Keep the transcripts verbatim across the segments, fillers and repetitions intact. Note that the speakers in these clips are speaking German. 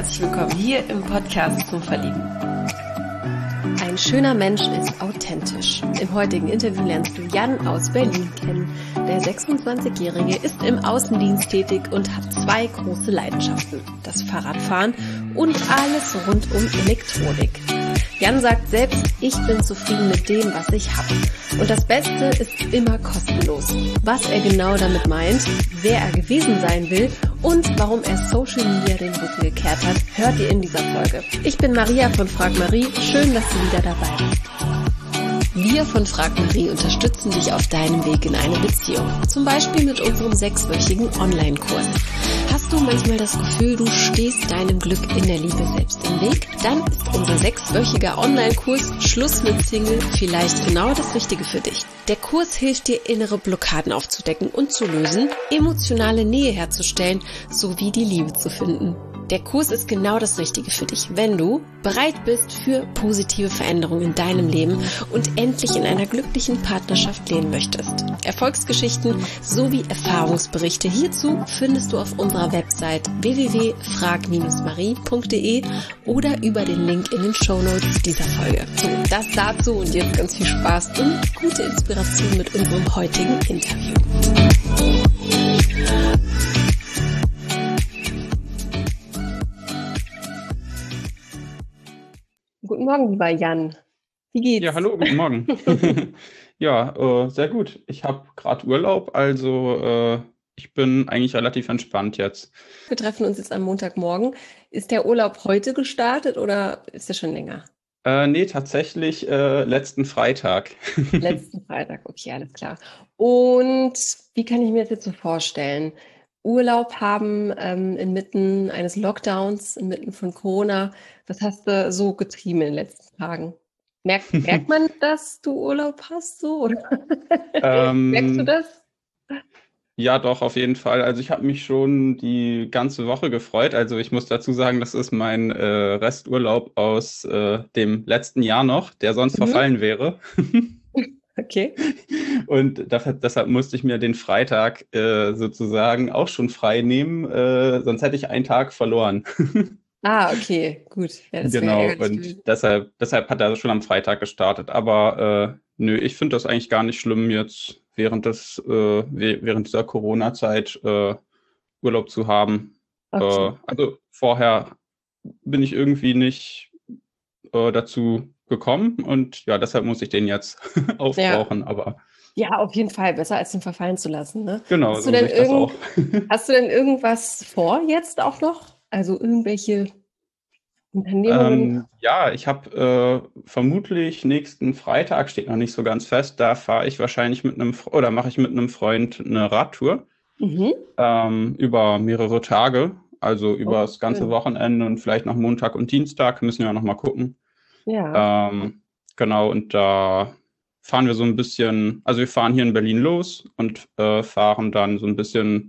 herzlich willkommen hier im Podcast zum Verlieben. Ein schöner Mensch ist authentisch. Im heutigen Interview lernst du Jan aus Berlin kennen. Der sechsundzwanzigjährige ist im Außendienst tätig und hat zwei große Leidenschaften: das Fahrradfahren und alles rund um Elektronik. Jan sagt selbst, ich bin zufrieden mit dem, was ich habe. Und das Beste ist immer kostenlos. Was er genau damit meint, wer er gewesen sein will und warum er Social Media den Rücken gekehrt hat, hört ihr in dieser Folge. Ich bin Maria von Frag Marie. Schön, dass du wieder dabei bist. Wir von Frag Marie unterstützen dich auf deinem Weg in eine Beziehung. Zum Beispiel mit unserem sechswöchigen Online-Kurs. Hast du manchmal das Gefühl, du stehst deinem Glück in der Liebe selbst im Weg? Dann ist unser sechswöchiger Online-Kurs Schluss mit Single vielleicht genau das Richtige für dich. Der Kurs hilft dir, innere Blockaden aufzudecken und zu lösen, emotionale Nähe herzustellen sowie die Liebe zu finden. Der Kurs ist genau das Richtige für dich, wenn du bereit bist für positive Veränderungen in deinem Leben und endlich in einer glücklichen Partnerschaft leben möchtest. Erfolgsgeschichten sowie Erfahrungsberichte hierzu findest du auf unserer Website w w w punkt frag marie punkt d e oder über den Link in den Shownotes dieser Folge. So, das dazu und jetzt ganz viel Spaß und gute Inspiration mit unserem heutigen Interview. Guten Morgen, lieber Jan. Wie geht's? Ja, hallo, guten Morgen. Ja, äh, sehr gut. Ich habe gerade Urlaub, also äh, ich bin eigentlich relativ entspannt jetzt. Wir treffen uns jetzt am Montagmorgen. Ist der Urlaub heute gestartet oder ist der schon länger? Äh, nee, tatsächlich äh, letzten Freitag. Letzten Freitag, okay, alles klar. Und wie kann ich mir das jetzt so vorstellen? Urlaub haben ähm, inmitten eines Lockdowns, inmitten von Corona. Was hast du so getrieben in den letzten Tagen? Merkt, merkt man, dass du Urlaub hast so? Oder? Merkst du Ähm, das? ja, doch, auf jeden Fall. Also ich habe mich schon die ganze Woche gefreut. Also ich muss dazu sagen, das ist mein äh, Resturlaub aus äh, dem letzten Jahr noch, der sonst Mhm. verfallen wäre. Okay. Und dafür, deshalb musste ich mir den Freitag äh, sozusagen auch schon frei nehmen, äh, sonst hätte ich einen Tag verloren. Ah, okay, gut. Ja, das wäre ja Genau, ärgerlich gewesen. und deshalb, deshalb hat er schon am Freitag gestartet. Aber äh, nö, ich finde das eigentlich gar nicht schlimm, jetzt während des, äh, we- während dieser Corona-Zeit äh, Urlaub zu haben. Äh, Okay. also vorher bin ich irgendwie nicht äh, dazu gekommen und ja, deshalb muss ich den jetzt Ja. aufbrauchen. Aber Ja, auf jeden Fall. Besser als den verfallen zu lassen, ne? genau, Hast du so denn sehe ich das irgend, auch. hast du denn irgendwas vor jetzt auch noch? Also irgendwelche Unternehmungen? Ähm, ja, ich habe äh, vermutlich nächsten Freitag, steht noch nicht so ganz fest, da fahre ich wahrscheinlich mit einem, Fre- oder mache ich mit einem Freund eine Radtour Mhm. ähm, über mehrere Tage, also Oh, über das ganze schön. Wochenende und vielleicht noch Montag und Dienstag, müssen wir noch mal gucken. Ja. Ähm, genau, und da fahren wir so ein bisschen, also wir fahren hier in Berlin los und äh, fahren dann so ein bisschen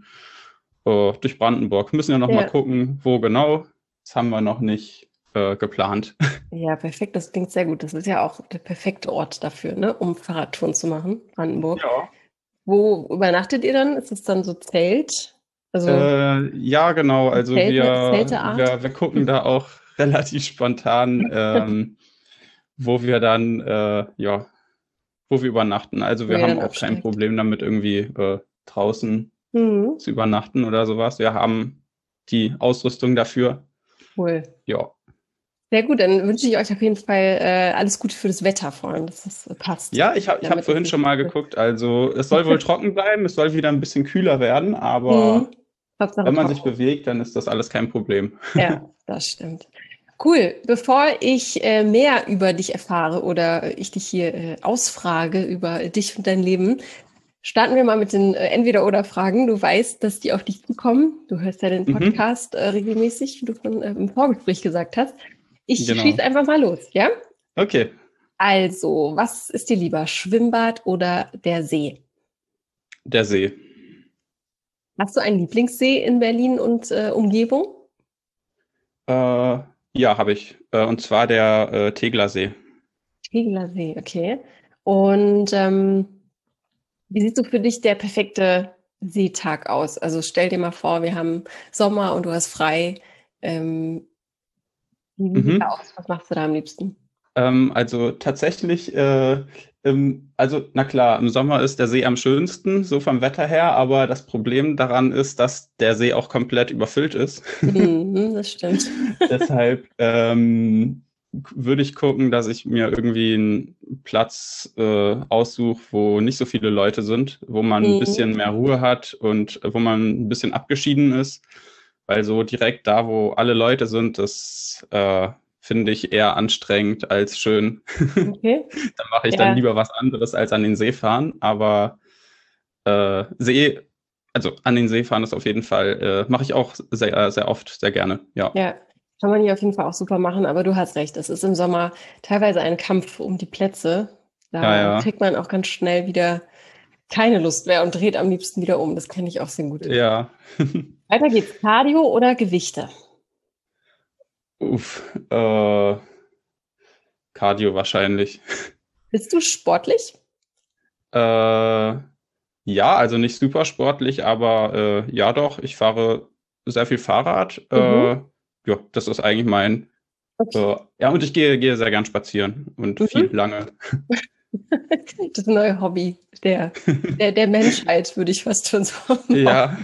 äh, durch Brandenburg. Müssen ja noch mal Ja. gucken, wo genau. Das haben wir noch nicht äh, geplant. Ja, perfekt. Das klingt sehr gut. Das ist ja auch der perfekte Ort dafür, ne, um Fahrradtouren zu machen, Brandenburg. Ja. Wo übernachtet ihr dann? Ist es dann so Zelt? Also Äh, ja, genau. Also Zelte, wir, Zelteart? wir, wir gucken da auch relativ spontan, ähm, wo wir dann, äh, ja, wo wir übernachten. Also Wo wir ihr haben dann auch kein absteigt. Problem damit, irgendwie äh, draußen Mhm. zu übernachten oder sowas. Wir haben die Ausrüstung dafür. Cool. Ja. Sehr gut, dann wünsche ich euch auf jeden Fall äh, alles Gute für das Wetter vor allem, dass das äh, passt, Ja, ich habe ich hab damit es vorhin nicht. schon mal geguckt. Also es soll wohl trocken bleiben, es soll wieder ein bisschen kühler werden, Mhm. aber Hauptsache wenn man sich trocken. bewegt, dann ist das alles kein Problem. Ja, das stimmt. Cool. Bevor ich äh, mehr über dich erfahre oder ich dich hier äh, ausfrage über dich und dein Leben, starten wir mal mit den äh, Entweder-oder-Fragen. Du weißt, dass die auf dich zukommen. Du hörst ja den Mhm, Podcast äh, regelmäßig, wie du schon äh, im Vorgespräch gesagt hast. Ich schieße genau. einfach mal los, ja? Okay, Also, was ist dir lieber, Schwimmbad oder der See? der See. Hast du einen Lieblingssee in Berlin und äh, Umgebung? Äh, ja, habe ich. Äh, und zwar der äh, Tegeler See. Tegeler See, okay. Und ähm, wie sieht so für dich der perfekte Seetag aus? Also stell dir mal vor, wir haben Sommer und du hast frei. Ähm, Wie sieht Mhm. das aus? Was machst du da am liebsten? Ähm, also tatsächlich, äh, im, also na klar, im Sommer ist der See am schönsten, so vom Wetter her, aber das Problem daran ist, dass der See auch komplett überfüllt ist. Mhm, das stimmt. Deshalb ähm, würde ich gucken, dass ich mir irgendwie einen Platz äh, aussuche, wo nicht so viele Leute sind, wo man ein Mhm. bisschen mehr Ruhe hat und wo man ein bisschen abgeschieden ist. Weil so direkt da, wo alle Leute sind, das äh, finde ich eher anstrengend als schön. Okay. Da mache ich dann Ja, lieber was anderes als an den See fahren. Aber äh, See, also an den See fahren ist auf jeden Fall, äh, mache ich auch sehr, sehr oft, sehr gerne. Ja, ja. Kann man hier auf jeden Fall auch super machen, aber du hast recht. Es ist im Sommer teilweise ein Kampf um die Plätze. ja, Da ja, kriegt man auch ganz schnell wieder keine Lust mehr und dreht am liebsten wieder um. Das kenne ich auch sehr gut. ja. Weiter geht's. Cardio oder Gewichte? Uff, äh, Cardio wahrscheinlich. Bist du sportlich? Äh, ja, also nicht super sportlich, aber äh, ja doch, ich fahre sehr viel Fahrrad. Äh, Mhm. ja, das ist eigentlich mein. Okay. Äh, ja, und ich gehe, gehe sehr gern spazieren und viel Mhm. lange. Das neue Hobby der, der, der Menschheit, würde ich fast schon sagen. Ja,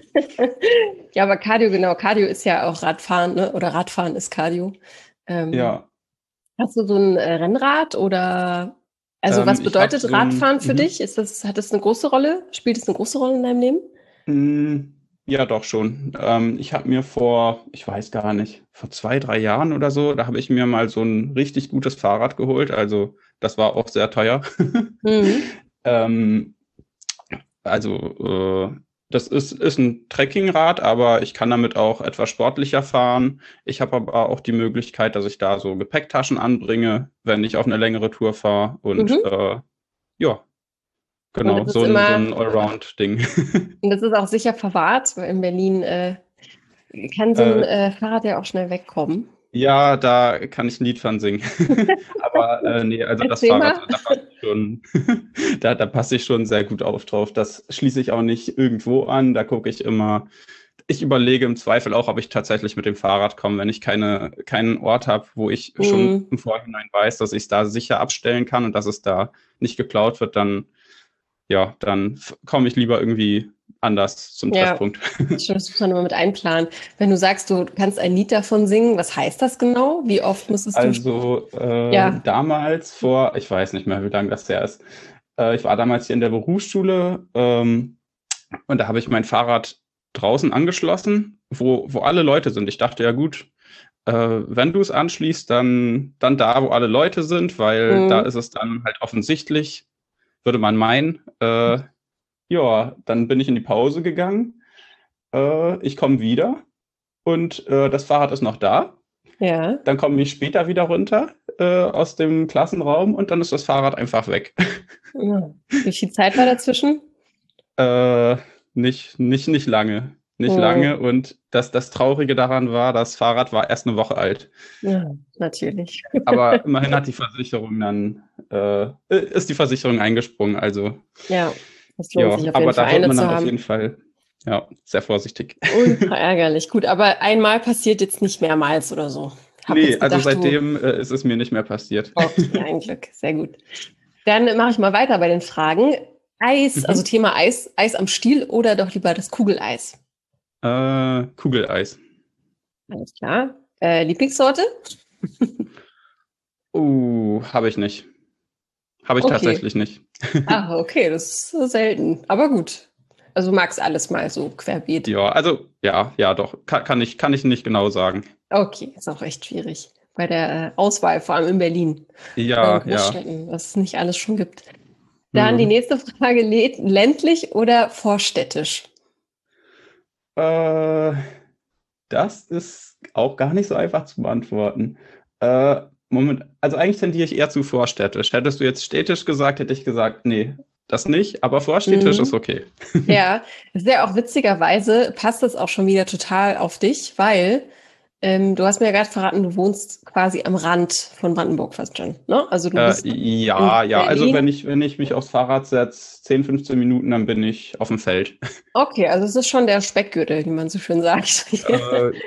Ja, aber Cardio, genau. Cardio ist ja auch Radfahren, ne? Oder Radfahren ist Cardio. Ähm, ja. hast du so ein äh, Rennrad oder also Ähm, was ich habe bedeutet so ein. Radfahren für Mhm. dich? Ist das, hat das eine große Rolle? Spielt es eine große Rolle in deinem Leben? Mm, ja, doch schon. Ähm, ich habe mir vor, ich weiß gar nicht, vor zwei, drei Jahren oder so, da habe ich mir mal so ein richtig gutes Fahrrad geholt. Also das war auch sehr teuer. Mhm. Ähm, also äh, das ist, ist ein Trekkingrad, aber ich kann damit auch etwas sportlicher fahren. Ich habe aber auch die Möglichkeit, dass ich da so Gepäcktaschen anbringe, wenn ich auf eine längere Tour fahre. Und Mhm. äh, ja, Und genau, das so ist ein, so immer, ein Allround-Ding. und das ist auch sicher verwahrt, weil in Berlin äh, kann so ein äh, äh, Fahrrad ja auch schnell wegkommen. Ja, da kann ich ein Lied von singen. Aber äh, nee, also das Erzähl Fahrrad, mal. da passe ich schon, da, da passe ich schon sehr gut auf drauf. Das schließe ich auch nicht irgendwo an. Da gucke ich immer. Ich überlege im Zweifel auch, ob ich tatsächlich mit dem Fahrrad komme, wenn ich keine, keinen Ort habe, wo ich schon Mhm. im Vorhinein weiß, dass ich es da sicher abstellen kann und dass es da nicht geklaut wird, dann ja, dann f- komme ich lieber irgendwie anders zum Ja, Treffpunkt. das stimmt, das muss man immer mit einplanen. Wenn du sagst, du kannst ein Lied davon singen, was heißt das genau? Wie oft musstest du? Also äh, Ja. damals vor, ich weiß nicht mehr, wie lange das her ist. Äh, ich war damals hier in der Berufsschule ähm, und da habe ich mein Fahrrad draußen angeschlossen, wo, wo alle Leute sind. Ich dachte, ja gut, äh, wenn du es anschließt, dann, dann da, wo alle Leute sind, weil da Mhm. ist es dann halt offensichtlich, würde man meinen. Äh, ja, dann bin ich in die Pause gegangen. Äh, ich komme wieder und äh, das Fahrrad ist noch da. Ja. Dann komme ich später wieder runter äh, aus dem Klassenraum und dann ist das Fahrrad einfach weg. Ja. Wie viel Zeit war dazwischen? Äh, nicht, nicht, nicht lange. Nicht Mhm. lange. Und das, das Traurige daran war, das Fahrrad war erst eine Woche alt. Ja, natürlich. Aber immerhin hat die Versicherung dann, äh, ist die Versicherung eingesprungen. Also Ja, es lohnt ja, sich auf jeden aber Fall, da wird eine man zu dann auf jeden haben. Fall ja, sehr vorsichtig. Ultra ärgerlich. Gut, aber einmal passiert jetzt nicht mehrmals oder so. Hab Nee, jetzt also gedacht, du, seitdem äh, ist es mir nicht mehr passiert. okay, ein Glück. Sehr gut. Dann mache ich mal weiter bei den Fragen. Eis, also Mhm. Thema Eis, Eis am Stiel oder doch lieber das Kugeleis? Äh, Kugeleis. Alles klar. Äh, Lieblingssorte? Uh, habe ich nicht. Habe ich Okay. tatsächlich nicht. Ah, okay, das ist so selten. Aber gut. Also du magst alles mal so querbeet. Ja, also ja, ja, doch. Kann, kann ich, kann ich nicht genau sagen. Okay, ist auch echt schwierig. Bei der äh, Auswahl, vor allem in Berlin oder in Ja, ja. Großstädten, was es nicht alles schon gibt. Dann die Hm. nächste Frage, lä- ländlich oder vorstädtisch? Äh, das ist auch gar nicht so einfach zu beantworten. Äh, Moment, also eigentlich tendiere ich eher zu vorstädtisch. Hättest du jetzt städtisch gesagt, hätte ich gesagt, nee, das nicht, aber vorstädtisch ist Mhm. okay. Ja, sehr auch witzigerweise passt das auch schon wieder total auf dich, weil ähm, du hast mir ja gerade verraten, du wohnst quasi am Rand von Brandenburg fast schon, ne? Also du Äh, bist in ja, ja, also wenn Berlin. ich, wenn ich mich aufs Fahrrad setze, zehn, fünfzehn Minuten, dann bin ich auf dem Feld. Okay, also es ist schon der Speckgürtel, wie man so schön sagt. Äh,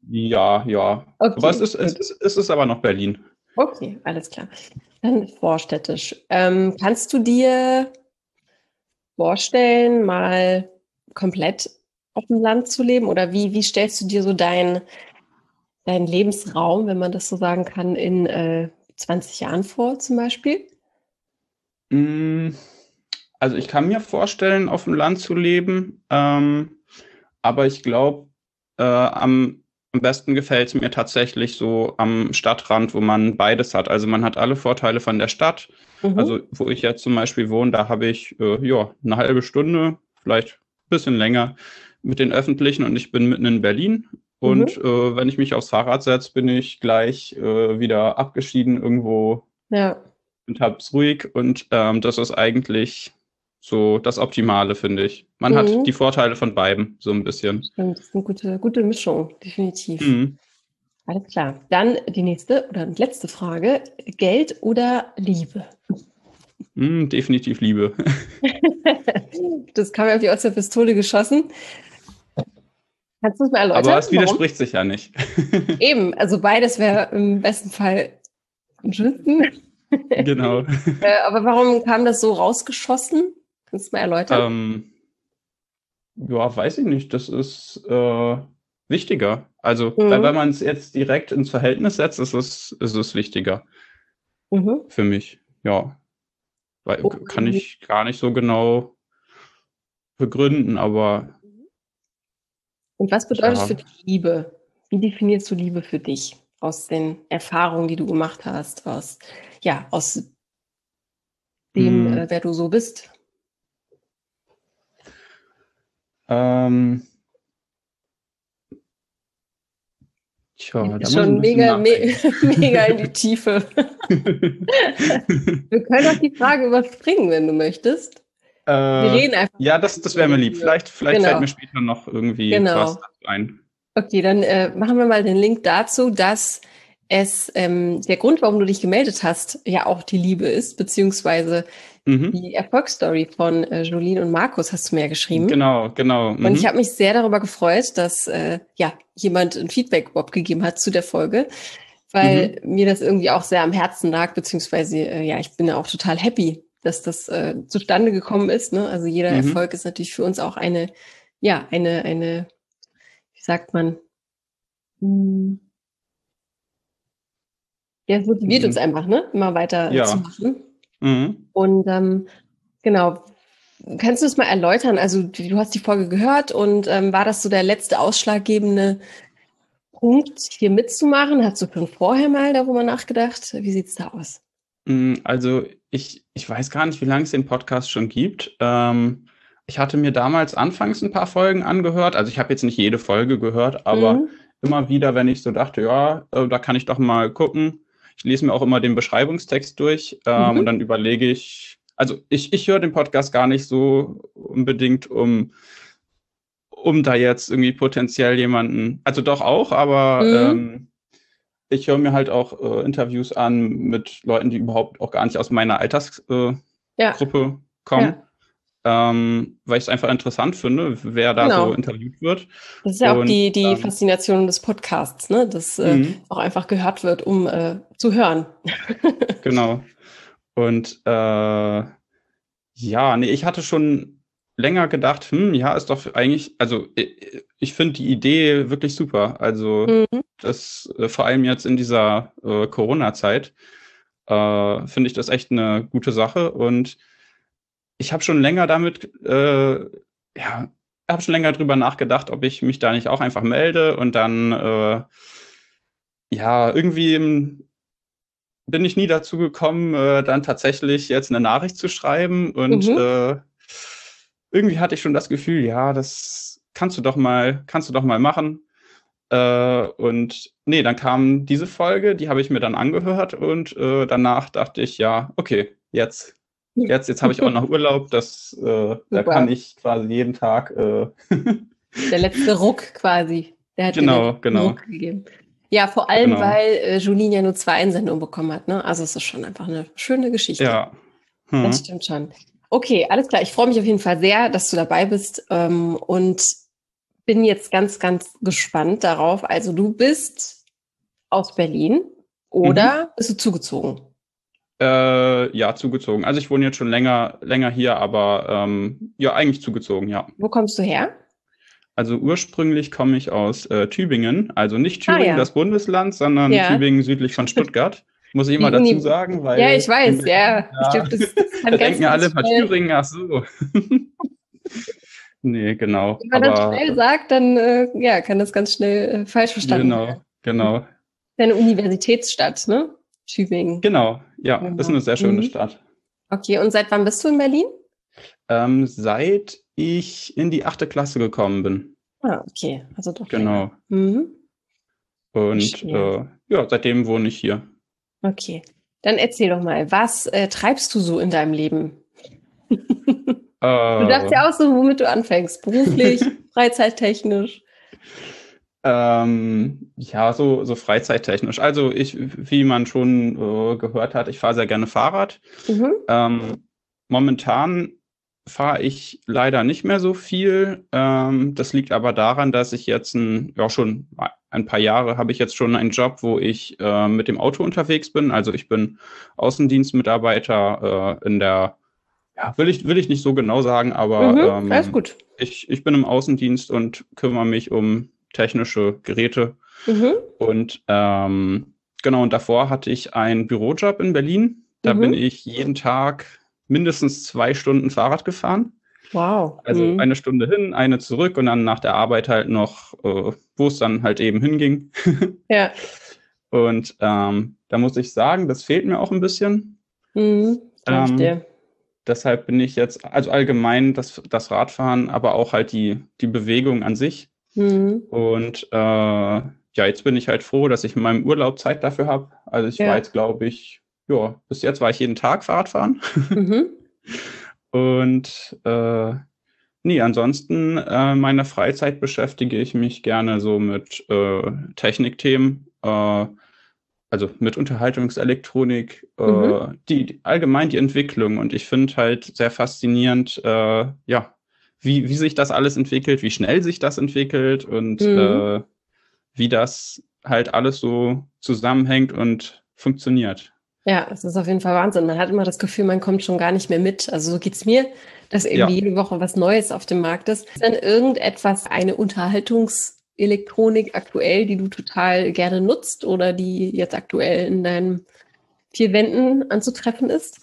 Ja, ja. Okay, Aber es ist, es gut. ist, es ist aber noch Berlin. Okay, alles klar. Dann vorstädtisch. Ähm, kannst du dir vorstellen, mal komplett auf dem Land zu leben? Oder wie, wie stellst du dir so deinen deinen Lebensraum, wenn man das so sagen kann, in äh, zwanzig Jahren vor zum Beispiel? Mm, Also ich kann mir vorstellen, auf dem Land zu leben, ähm, aber ich glaube, äh, am, am besten gefällt es mir tatsächlich so am Stadtrand, wo man beides hat. Also man hat alle Vorteile von der Stadt. Mhm. Also wo ich jetzt zum Beispiel wohne, da habe ich äh, ja, eine halbe Stunde, vielleicht ein bisschen länger mit den Öffentlichen und ich bin mitten in Berlin. Und Mhm. äh, wenn ich mich aufs Fahrrad setze, bin ich gleich äh, wieder abgeschieden irgendwo Ja, und hab's ruhig und ähm, das ist eigentlich so das Optimale, finde ich. Man hat die mhm. Vorteile von beidem so ein bisschen. Stimmt, das ist eine gute, gute Mischung, definitiv. Mhm. Alles klar. Dann die nächste oder letzte Frage. Geld oder Liebe? Mhm, definitiv Liebe. Das kam ja auf die aus der Pistole geschossen. Kannst du es mal Aber erläutern, es warum? widerspricht sich ja nicht. Eben, also beides wäre im besten Fall am schönsten. Genau. Äh, aber warum kam das so rausgeschossen? Kannst du mal erläutern? Ähm, ja, weiß ich nicht. Das ist äh, wichtiger. Also, weil wenn Mhm. man es jetzt direkt ins Verhältnis setzt, ist es, ist es wichtiger Mhm. für mich. Ja, weil kann Und, ich gar nicht so genau begründen, aber und was bedeutet für ja. dich Liebe? Wie definierst du Liebe für dich? Aus den Erfahrungen, die du gemacht hast, aus, ja, aus dem, Mh, äh, wer du so bist? ähm, Tja, Geht da muss ich ein schon bisschen mega, me nachdenken. mega in die Tiefe. Wir können auch die Frage überspringen, wenn du möchtest. Wir Äh, reden einfach ja, das, das über wäre mir die lieb. Liebe. Vielleicht, vielleicht fällt Genau, mir später noch irgendwie was genau. dazu ein. Okay, dann äh, machen wir mal den Link dazu, dass es ähm, der Grund, warum du dich gemeldet hast, ja auch die Liebe ist, beziehungsweise Mhm. die Erfolgsstory von äh, Jolene und Markus hast du mir ja geschrieben. Genau, genau. Und ich habe Mhm. mich sehr darüber gefreut, dass äh, ja jemand ein Feedback überhaupt gegeben hat zu der Folge, weil Mhm. mir das irgendwie auch sehr am Herzen lag, beziehungsweise äh, ja, ich bin ja auch total happy, dass das äh, zustande gekommen ist. Ne? Also jeder Mhm. Erfolg ist natürlich für uns auch eine, ja, eine, eine, wie sagt man, hm, ja, es motiviert uns Mhm. einfach, ne, immer weiter zu Ja. machen. Mhm. Und ähm, genau, kannst du es mal erläutern? Also du, du hast die Folge gehört und ähm, war das so der letzte ausschlaggebende Punkt, hier mitzumachen? Hast du schon vorher mal darüber nachgedacht? Wie sieht's da aus? Mm, Also ich, ich weiß gar nicht, wie lange es den Podcast schon gibt. Ähm, ich hatte mir damals anfangs ein paar Folgen angehört. Also ich habe jetzt nicht jede Folge gehört, aber Mhm. immer wieder, wenn ich so dachte, ja, äh, da kann ich doch mal gucken. Ich lese mir auch immer den Beschreibungstext durch, ähm, und Mhm. dann überlege ich, also ich, ich höre den Podcast gar nicht so unbedingt, um, um da jetzt irgendwie potenziell jemanden, also doch auch, aber Mhm. ähm, ich höre mir halt auch äh, Interviews an mit Leuten, die überhaupt auch gar nicht aus meiner Altersgruppe äh, Ja, Gruppe kommen, ja, ähm, weil ich es einfach interessant finde, wer da so genau. interviewt wird. Das ist ja auch Und die, die ähm, Faszination des Podcasts, ne? Dass äh, mh, auch einfach gehört wird, um äh, zu hören. genau. Und äh, ja, nee, ich hatte schon länger gedacht, hm, ja, ist doch eigentlich, also ich, ich finde die Idee wirklich super. Also Mhm. das äh, vor allem jetzt in dieser äh, Corona-Zeit äh, finde ich das echt eine gute Sache. Und ich habe schon länger damit, äh, ja, habe schon länger drüber nachgedacht, ob ich mich da nicht auch einfach melde und dann, äh, ja, irgendwie im, bin ich nie dazu gekommen, äh, dann tatsächlich jetzt eine Nachricht zu schreiben und Mhm. äh, irgendwie hatte ich schon das Gefühl, ja, das kannst du doch mal, kannst du doch mal machen. Äh, und nee, dann kam diese Folge, die habe ich mir dann angehört und äh, danach dachte ich, ja, okay, jetzt, jetzt, jetzt habe ich auch noch Urlaub, das, äh, da kann Super. ich quasi jeden Tag, äh, Der letzte Ruck quasi. Der hat dir den genau, letzten genau, Ruck gegeben. Ja, vor allem, genau, weil äh, Julien ja nur zwei Einsendungen bekommen hat, ne? Also es ist schon einfach eine schöne Geschichte. ja, Das hm. stimmt schon. Okay, alles klar. Ich freue mich auf jeden Fall sehr, dass du dabei bist. Ähm, und bin jetzt ganz, ganz gespannt darauf. Also du bist aus Berlin oder mhm. bist du zugezogen? Äh, ja, zugezogen. Also ich wohne jetzt schon länger, länger hier, aber ähm, ja, eigentlich zugezogen, ja. Wo kommst du her? Also ursprünglich komme ich aus äh, Tübingen, also nicht Thüringen, ah, ja. das Bundesland, sondern ja. Tübingen südlich von Stuttgart. Muss ich immer dazu Uni sagen, weil... Ja, ich weiß, ja. ja. Ich glaube, das, das kann da ganz denken ja alle von Thüringen, ach so. Nee, genau. Wenn man aber, das schnell sagt, dann äh, ja, kann das ganz schnell äh, falsch verstanden werden. Genau, genau. Eine Universitätsstadt, ne? Tübingen. Genau, ja, genau. Ist eine sehr schöne mhm. Stadt. Okay, und seit wann bist du in Berlin? Ähm, seit ich in die achte Klasse gekommen bin. Ah, okay, also doch. Genau. Mhm. Und äh, ja, seitdem wohne ich hier. Okay, dann erzähl doch mal, was äh, treibst du so in deinem Leben? äh, du darfst ja auch so, womit du anfängst, beruflich, freizeittechnisch. Ähm, ja, so, so freizeittechnisch. Also ich, wie man schon äh, gehört hat, ich fahre sehr gerne Fahrrad. Mhm. Ähm, momentan fahre ich leider nicht mehr so viel. Ähm, das liegt aber daran, dass ich jetzt ein, ja schon ein paar Jahre habe ich jetzt schon einen Job, wo ich äh, mit dem Auto unterwegs bin. Also ich bin Außendienstmitarbeiter äh, in der, ja, will ich, will ich nicht so genau sagen, aber mhm, ähm, alles gut. Ich, ich bin im Außendienst und kümmere mich um technische Geräte. Mhm. Und ähm, genau, und davor hatte ich einen Bürojob in Berlin. Da mhm. bin ich jeden Tag mindestens zwei Stunden Fahrrad gefahren. Wow. Also mhm. eine Stunde hin, eine zurück und dann nach der Arbeit halt noch, äh, wo es dann halt eben hinging. Ja. Und ähm, da muss ich sagen, das fehlt mir auch ein bisschen. Mhm, ähm, dir. Deshalb bin ich jetzt, also allgemein das, das Radfahren, aber auch halt die, die Bewegung an sich. Mhm. Und äh, ja, jetzt bin ich halt froh, dass ich in meinem Urlaub Zeit dafür habe. Also ich ja. war jetzt, glaube ich, ja, bis jetzt war ich jeden Tag Fahrradfahren. Mhm. Und äh, nee, ansonsten äh, meiner Freizeit beschäftige ich mich gerne so mit äh, Technikthemen, äh, also mit Unterhaltungselektronik, äh, mhm. die, die allgemein die Entwicklung. Und ich finde halt sehr faszinierend, äh, ja, wie, wie sich das alles entwickelt, wie schnell sich das entwickelt und mhm. äh, wie das halt alles so zusammenhängt und funktioniert. Ja, es ist auf jeden Fall Wahnsinn. Man hat immer das Gefühl, man kommt schon gar nicht mehr mit. Also so geht's mir, dass irgendwie ja. jede Woche was Neues auf dem Markt ist. Ist dann irgendetwas, eine Unterhaltungselektronik aktuell, die du total gerne nutzt oder die jetzt aktuell in deinen vier Wänden anzutreffen ist?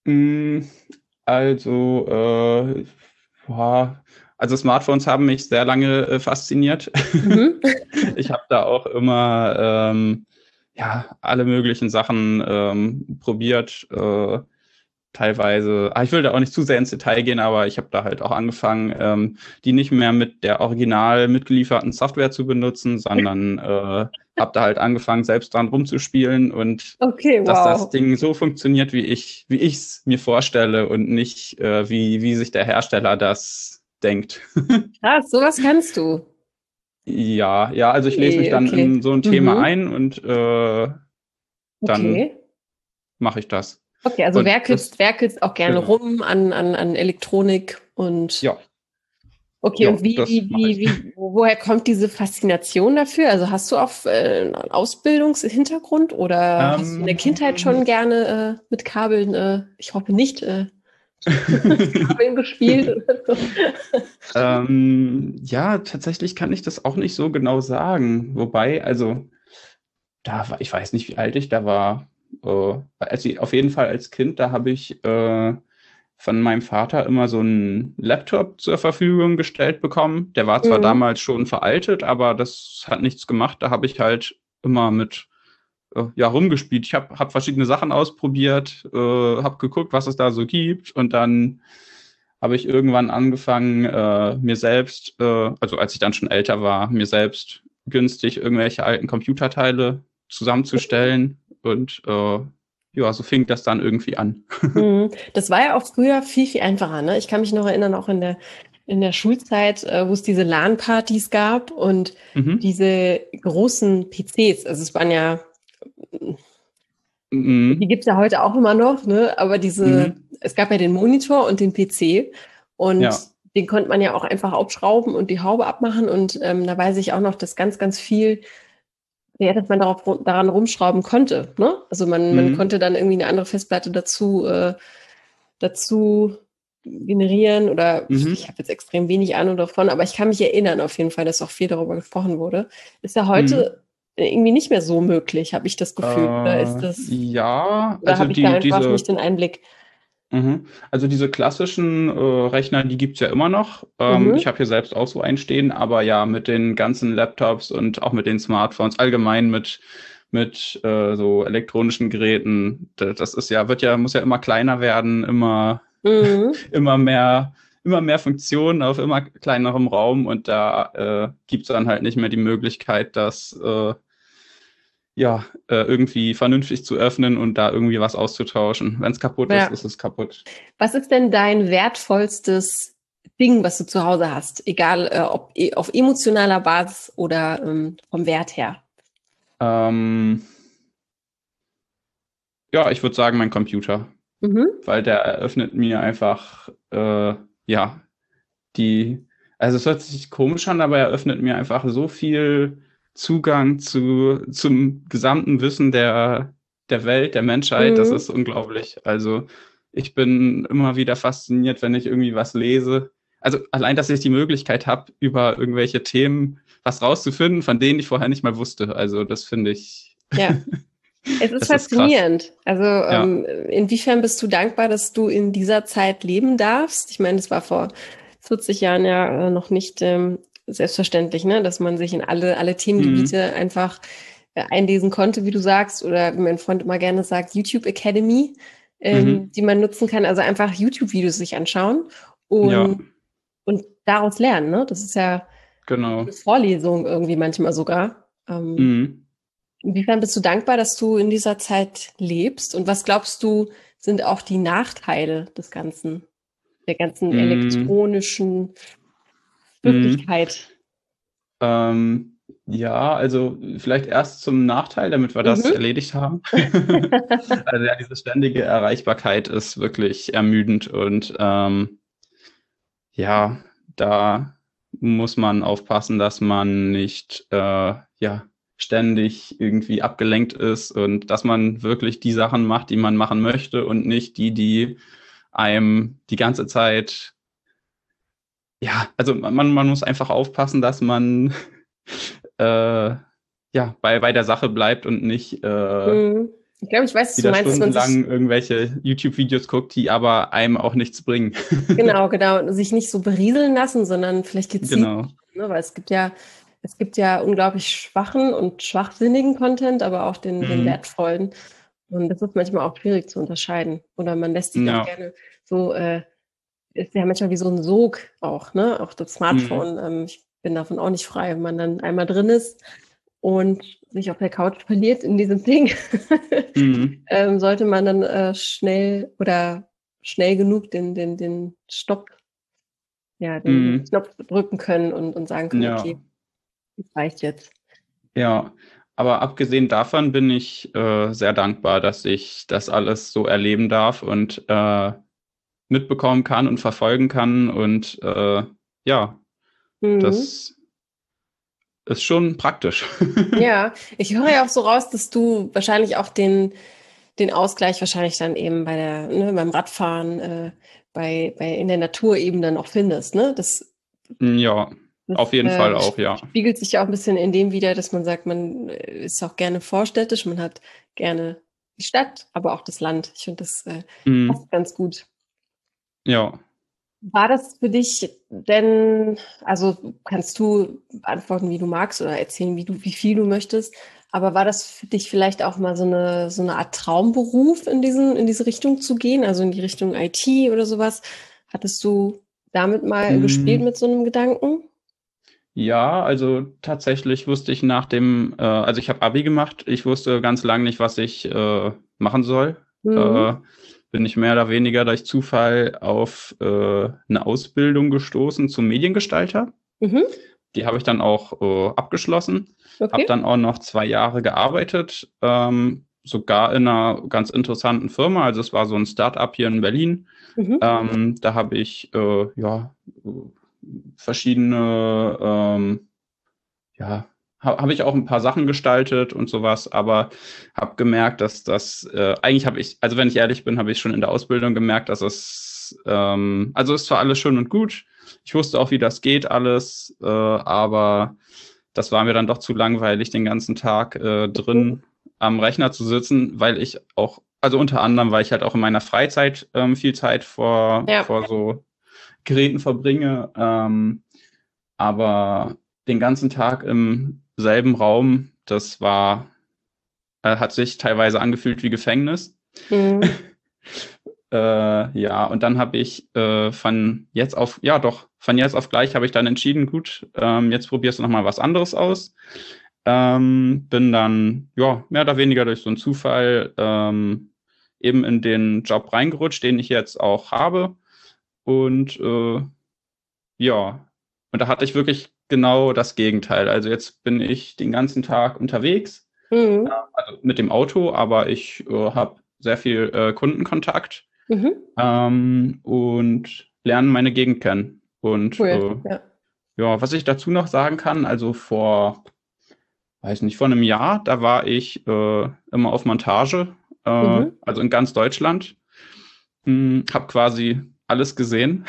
Also, äh, boah, also Smartphones haben mich sehr lange äh, fasziniert. Mhm. Ich habe da auch immer ähm, ja, alle möglichen Sachen ähm, probiert, äh, teilweise, ah, ich will da auch nicht zu sehr ins Detail gehen, aber ich habe da halt auch angefangen, ähm, die nicht mehr mit der original mitgelieferten Software zu benutzen, sondern äh, habe da halt angefangen, selbst dran rumzuspielen und okay, wow. dass das Ding so funktioniert, wie ich wie ich es mir vorstelle und nicht, äh, wie, wie sich der Hersteller das denkt. Krass, sowas kannst du. Ja, ja, also ich lese mich dann okay. in so ein Thema mhm. ein und äh, dann okay. mache ich das. Okay, also werkelst, werkelst auch gerne genau. rum an, an, an Elektronik und ja. Okay, ja, und wie, wie, wie, wie, woher kommt diese Faszination dafür? Also hast du auch äh, einen Ausbildungshintergrund oder ähm, hast du in der Kindheit schon gerne äh, mit Kabeln, äh, ich hoffe nicht, äh, mit Kabeln gespielt oder so? Ähm, ja, tatsächlich kann ich das auch nicht so genau sagen. Wobei, also, da war, ich weiß nicht, wie alt ich da war. Äh, also auf jeden Fall als Kind, da habe ich äh, von meinem Vater immer so einen Laptop zur Verfügung gestellt bekommen. Der war zwar mhm. damals schon veraltet, aber das hat nichts gemacht. Da habe ich halt immer mit äh, ja, rumgespielt. Ich habe hab verschiedene Sachen ausprobiert, äh, habe geguckt, was es da so gibt und dann habe ich irgendwann angefangen, äh, mir selbst, äh, also als ich dann schon älter war, mir selbst günstig irgendwelche alten Computerteile zusammenzustellen und äh, ja, so fing das dann irgendwie an. Das war ja auch früher viel, viel einfacher, ne? Ich kann mich noch erinnern, auch in der, in der Schulzeit, äh, wo es diese LAN-Partys gab und mhm. diese großen P Cs. Also es waren ja, mhm. die gibt's ja heute auch immer noch, ne? Aber diese, mhm. es gab ja den Monitor und den P C und ja. den konnte man ja auch einfach aufschrauben und die Haube abmachen. Und ähm, da weiß ich auch noch, dass ganz, ganz viel, ja, dass man darauf, daran rumschrauben konnte. Ne? Also man, Mhm. man konnte dann irgendwie eine andere Festplatte dazu, äh, dazu generieren. Oder Mhm. ich habe jetzt extrem wenig Ahnung davon, aber ich kann mich erinnern auf jeden Fall, dass auch viel darüber gesprochen wurde. Ist ja heute Mhm. irgendwie nicht mehr so möglich, habe ich das Gefühl. Äh, Oder ist das, ja, oder also habe ich da die, einfach diese nicht den Einblick? Mhm. Also diese klassischen äh, Rechner, die gibt's ja immer noch. Ähm, Mhm. ich habe hier selbst auch so einen stehen, aber ja, mit den ganzen Laptops und auch mit den Smartphones, allgemein mit, mit äh, so elektronischen Geräten, das, das ist ja, wird ja, muss ja immer kleiner werden, immer, Mhm. immer mehr, immer mehr Funktionen auf immer kleinerem Raum und da äh, gibt's dann halt nicht mehr die Möglichkeit, dass äh, ja, äh, irgendwie vernünftig zu öffnen und da irgendwie was auszutauschen. Wenn es kaputt ist, Ja. ist es kaputt. Was ist denn dein wertvollstes Ding, was du zu Hause hast? Egal, äh, ob e auf emotionaler Basis oder ähm, vom Wert her. Ähm, ja, ich würde sagen, mein Computer, Mhm. weil der eröffnet mir einfach, äh, ja, die, also es hört sich komisch an, aber er eröffnet mir einfach so viel Zugang zu, zum gesamten Wissen der, der Welt, der Menschheit, das Mhm. ist unglaublich. Also ich bin immer wieder fasziniert, wenn ich irgendwie was lese. Also allein, dass ich die Möglichkeit habe, über irgendwelche Themen was rauszufinden, von denen ich vorher nicht mal wusste. Also das finde ich, Ja, es ist das ist krass. faszinierend. Also Ja. ähm, inwiefern bist du dankbar, dass du in dieser Zeit leben darfst? Ich meine, es war vor vierzig Jahren ja äh, noch nicht ähm, selbstverständlich, ne, dass man sich in alle, alle Mhm. Themengebiete einfach äh, einlesen konnte, wie du sagst, oder wie mein Freund immer gerne sagt, YouTube Academy, ähm, Mhm. die man nutzen kann. Also einfach YouTube-Videos sich anschauen Ja, und, und daraus lernen. Ne? Das ist ja genau. eine Vorlesung irgendwie manchmal sogar. Ähm, Mhm. Inwiefern bist du dankbar, dass du in dieser Zeit lebst? Und was glaubst du, sind auch die Nachteile des Ganzen, der ganzen Mhm. elektronischen Mhm. Wirklichkeit? Ähm, ja, also vielleicht erst zum Nachteil, damit wir das Mhm. erledigt haben. Also ja, diese ständige Erreichbarkeit ist wirklich ermüdend und ähm, ja, da muss man aufpassen, dass man nicht äh, ja, ständig irgendwie abgelenkt ist und dass man wirklich die Sachen macht, die man machen möchte und nicht die, die einem die ganze Zeit, ja, also man, man muss einfach aufpassen, dass man äh, ja, bei, bei der Sache bleibt und nicht äh, Mhm. Ich glaube, ich weiß, was du wieder meinst, dass man sich, stundenlang irgendwelche YouTube-Videos guckt, die aber einem auch nichts bringen. genau, genau, sich nicht so berieseln lassen, sondern vielleicht gezielt, Genau. ne? Weil es gibt ja, es gibt ja unglaublich schwachen und schwachsinnigen Content, aber auch den, den Mhm. wertvollen. Und das ist manchmal auch schwierig zu unterscheiden. Oder man lässt sich auch Ja. gerne so äh, ist ja manchmal wie so ein Sog auch, ne? Auch das Mhm. Smartphone. Ähm, ich bin davon auch nicht frei, wenn man dann einmal drin ist und sich auf der Couch verliert in diesem Ding, Mhm. ähm, sollte man dann äh, schnell oder schnell genug den, den, den Stopp, ja, den, den Mhm. Knopf drücken können und, und sagen können, Ja. okay, das reicht jetzt. Ja. Aber abgesehen davon bin ich äh, sehr dankbar, dass ich das alles so erleben darf und äh, mitbekommen kann und verfolgen kann. Und äh, ja, Mhm. das ist schon praktisch. Ja, ich höre ja auch so raus, dass du wahrscheinlich auch den, den Ausgleich wahrscheinlich dann eben bei der, ne, beim Radfahren, äh, bei, bei in der Natur eben dann auch findest, ne? Das, Ja, das auf jeden Fall äh, auch, ja. spiegelt sich ja auch ein bisschen in dem wider, dass man sagt, man äh, ist auch gerne vorstädtisch, man hat gerne die Stadt, aber auch das Land. Ich finde, das äh, Mhm. passt ganz gut. Ja. War das für dich denn, also kannst du beantworten, wie du magst oder erzählen, wie du, wie viel du möchtest, aber war das für dich vielleicht auch mal so eine, so eine Art Traumberuf in diesen, in diese Richtung zu gehen, also in die Richtung I T oder sowas? Hattest du damit mal gespielt Mhm. mit so einem Gedanken? Ja, also tatsächlich wusste ich nach dem, äh, also ich habe Abi gemacht, ich wusste ganz lange nicht, was ich äh, machen soll. Äh, Mhm. bin ich mehr oder weniger durch Zufall auf äh, eine Ausbildung gestoßen zum Mediengestalter. Mhm. Die habe ich dann auch äh, abgeschlossen, habe Okay. dann auch noch zwei Jahre gearbeitet, ähm, sogar in einer ganz interessanten Firma. Also es war so ein Start-up hier in Berlin. Mhm. Ähm, da habe ich äh, ja verschiedene, ähm, ja, ha, habe ich auch ein paar Sachen gestaltet und sowas, aber habe gemerkt, dass das, äh, eigentlich habe ich, also wenn ich ehrlich bin, habe ich schon in der Ausbildung gemerkt, dass es, ähm, also ist zwar alles schön und gut, ich wusste auch, wie das geht alles, äh, aber das war mir dann doch zu langweilig, den ganzen Tag äh, drin mhm. am Rechner zu sitzen, weil ich auch, also unter anderem, weil ich halt auch in meiner Freizeit ähm, viel Zeit vor, ja. vor so Geräten verbringe, ähm, aber den ganzen Tag im selben Raum, das war, äh, hat sich teilweise angefühlt wie Gefängnis. Mhm. äh, ja, und dann habe ich äh, von jetzt auf, ja doch, von jetzt auf gleich habe ich dann entschieden, gut, ähm, jetzt probierst du nochmal was anderes aus. Ähm, bin dann, ja, mehr oder weniger durch so einen Zufall ähm, eben in den Job reingerutscht, den ich jetzt auch habe. Und äh, ja, und da hatte ich wirklich genau das Gegenteil. Also jetzt bin ich den ganzen Tag unterwegs, mhm. also mit dem Auto, aber ich äh, habe sehr viel äh, Kundenkontakt mhm. ähm, und lerne meine Gegend kennen. Und cool. äh, ja. ja, was ich dazu noch sagen kann, also vor, weiß nicht, vor einem Jahr, da war ich äh, immer auf Montage, äh, mhm. also in ganz Deutschland, hm, habe quasi alles gesehen.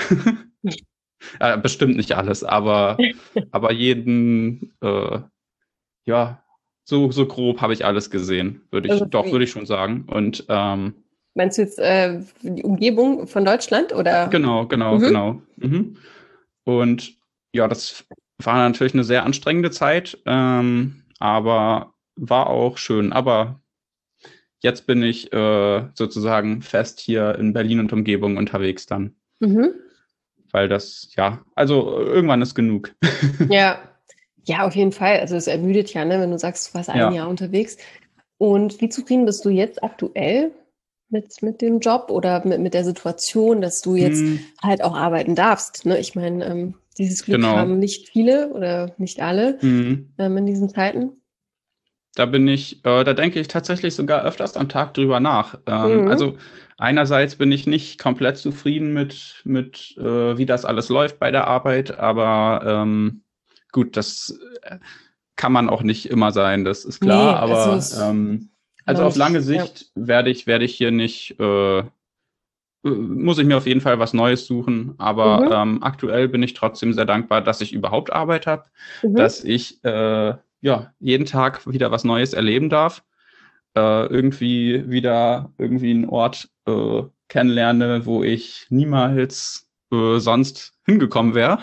Äh, bestimmt nicht alles, aber, aber jeden, äh, ja, so, so grob habe ich alles gesehen, würde ich, also, doch, würde ich schon sagen. Und ähm, meinst du jetzt äh, die Umgebung von Deutschland oder? Genau, genau, mhm. genau. Mhm. Und ja, das war natürlich eine sehr anstrengende Zeit, ähm, aber war auch schön. Aber jetzt bin ich äh, sozusagen fest hier in Berlin und Umgebung unterwegs dann. Mhm. Weil das, ja, also irgendwann ist genug. Ja, ja, auf jeden Fall. Also es ermüdet ja, ne, wenn du sagst, du warst ein ja. Jahr unterwegs. Und wie zufrieden bist du jetzt aktuell mit, mit dem Job oder mit, mit der Situation, dass du jetzt hm. halt auch arbeiten darfst? Ne? Ich meine, ähm, dieses Glück genau. haben nicht viele oder nicht alle hm. ähm, in diesen Zeiten. Da bin ich, äh, da denke ich tatsächlich sogar öfters am Tag drüber nach. Ähm, mhm. Also einerseits bin ich nicht komplett zufrieden mit, mit äh, wie das alles läuft bei der Arbeit, aber ähm, gut, das kann man auch nicht immer sein, das ist klar. Nee, aber also, ähm, also auf lange Sicht ja. werde ich, werde ich hier nicht, äh, muss ich mir auf jeden Fall was Neues suchen. Aber mhm. ähm, aktuell bin ich trotzdem sehr dankbar, dass ich überhaupt Arbeit habe, mhm. dass ich äh, ja, jeden Tag wieder was Neues erleben darf, äh, irgendwie wieder irgendwie einen Ort äh, kennenlerne, wo ich niemals äh, sonst hingekommen wäre.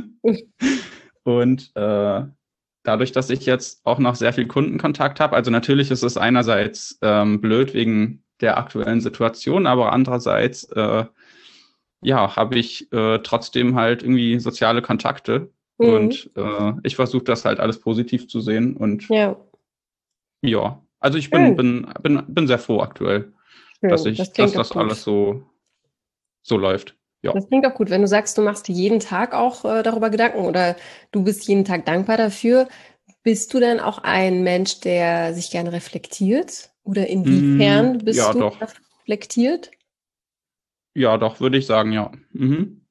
Und äh, dadurch, dass ich jetzt auch noch sehr viel Kundenkontakt habe, also natürlich ist es einerseits ähm, blöd wegen der aktuellen Situation, aber andererseits äh, ja, habe ich äh, trotzdem halt irgendwie soziale Kontakte. Mhm. Und äh, ich versuche das halt alles positiv zu sehen. Und ja, ja. also ich bin, bin, bin, bin sehr froh aktuell, Schön. dass ich, das dass das gut. alles so, so läuft. Ja. Das klingt auch gut, wenn du sagst, du machst dir jeden Tag auch äh, darüber Gedanken oder du bist jeden Tag dankbar dafür. Bist du dann auch ein Mensch, der sich gerne reflektiert? Oder inwiefern mm, bist ja, du doch. reflektiert? Ja, doch, würde ich sagen, ja. Mhm.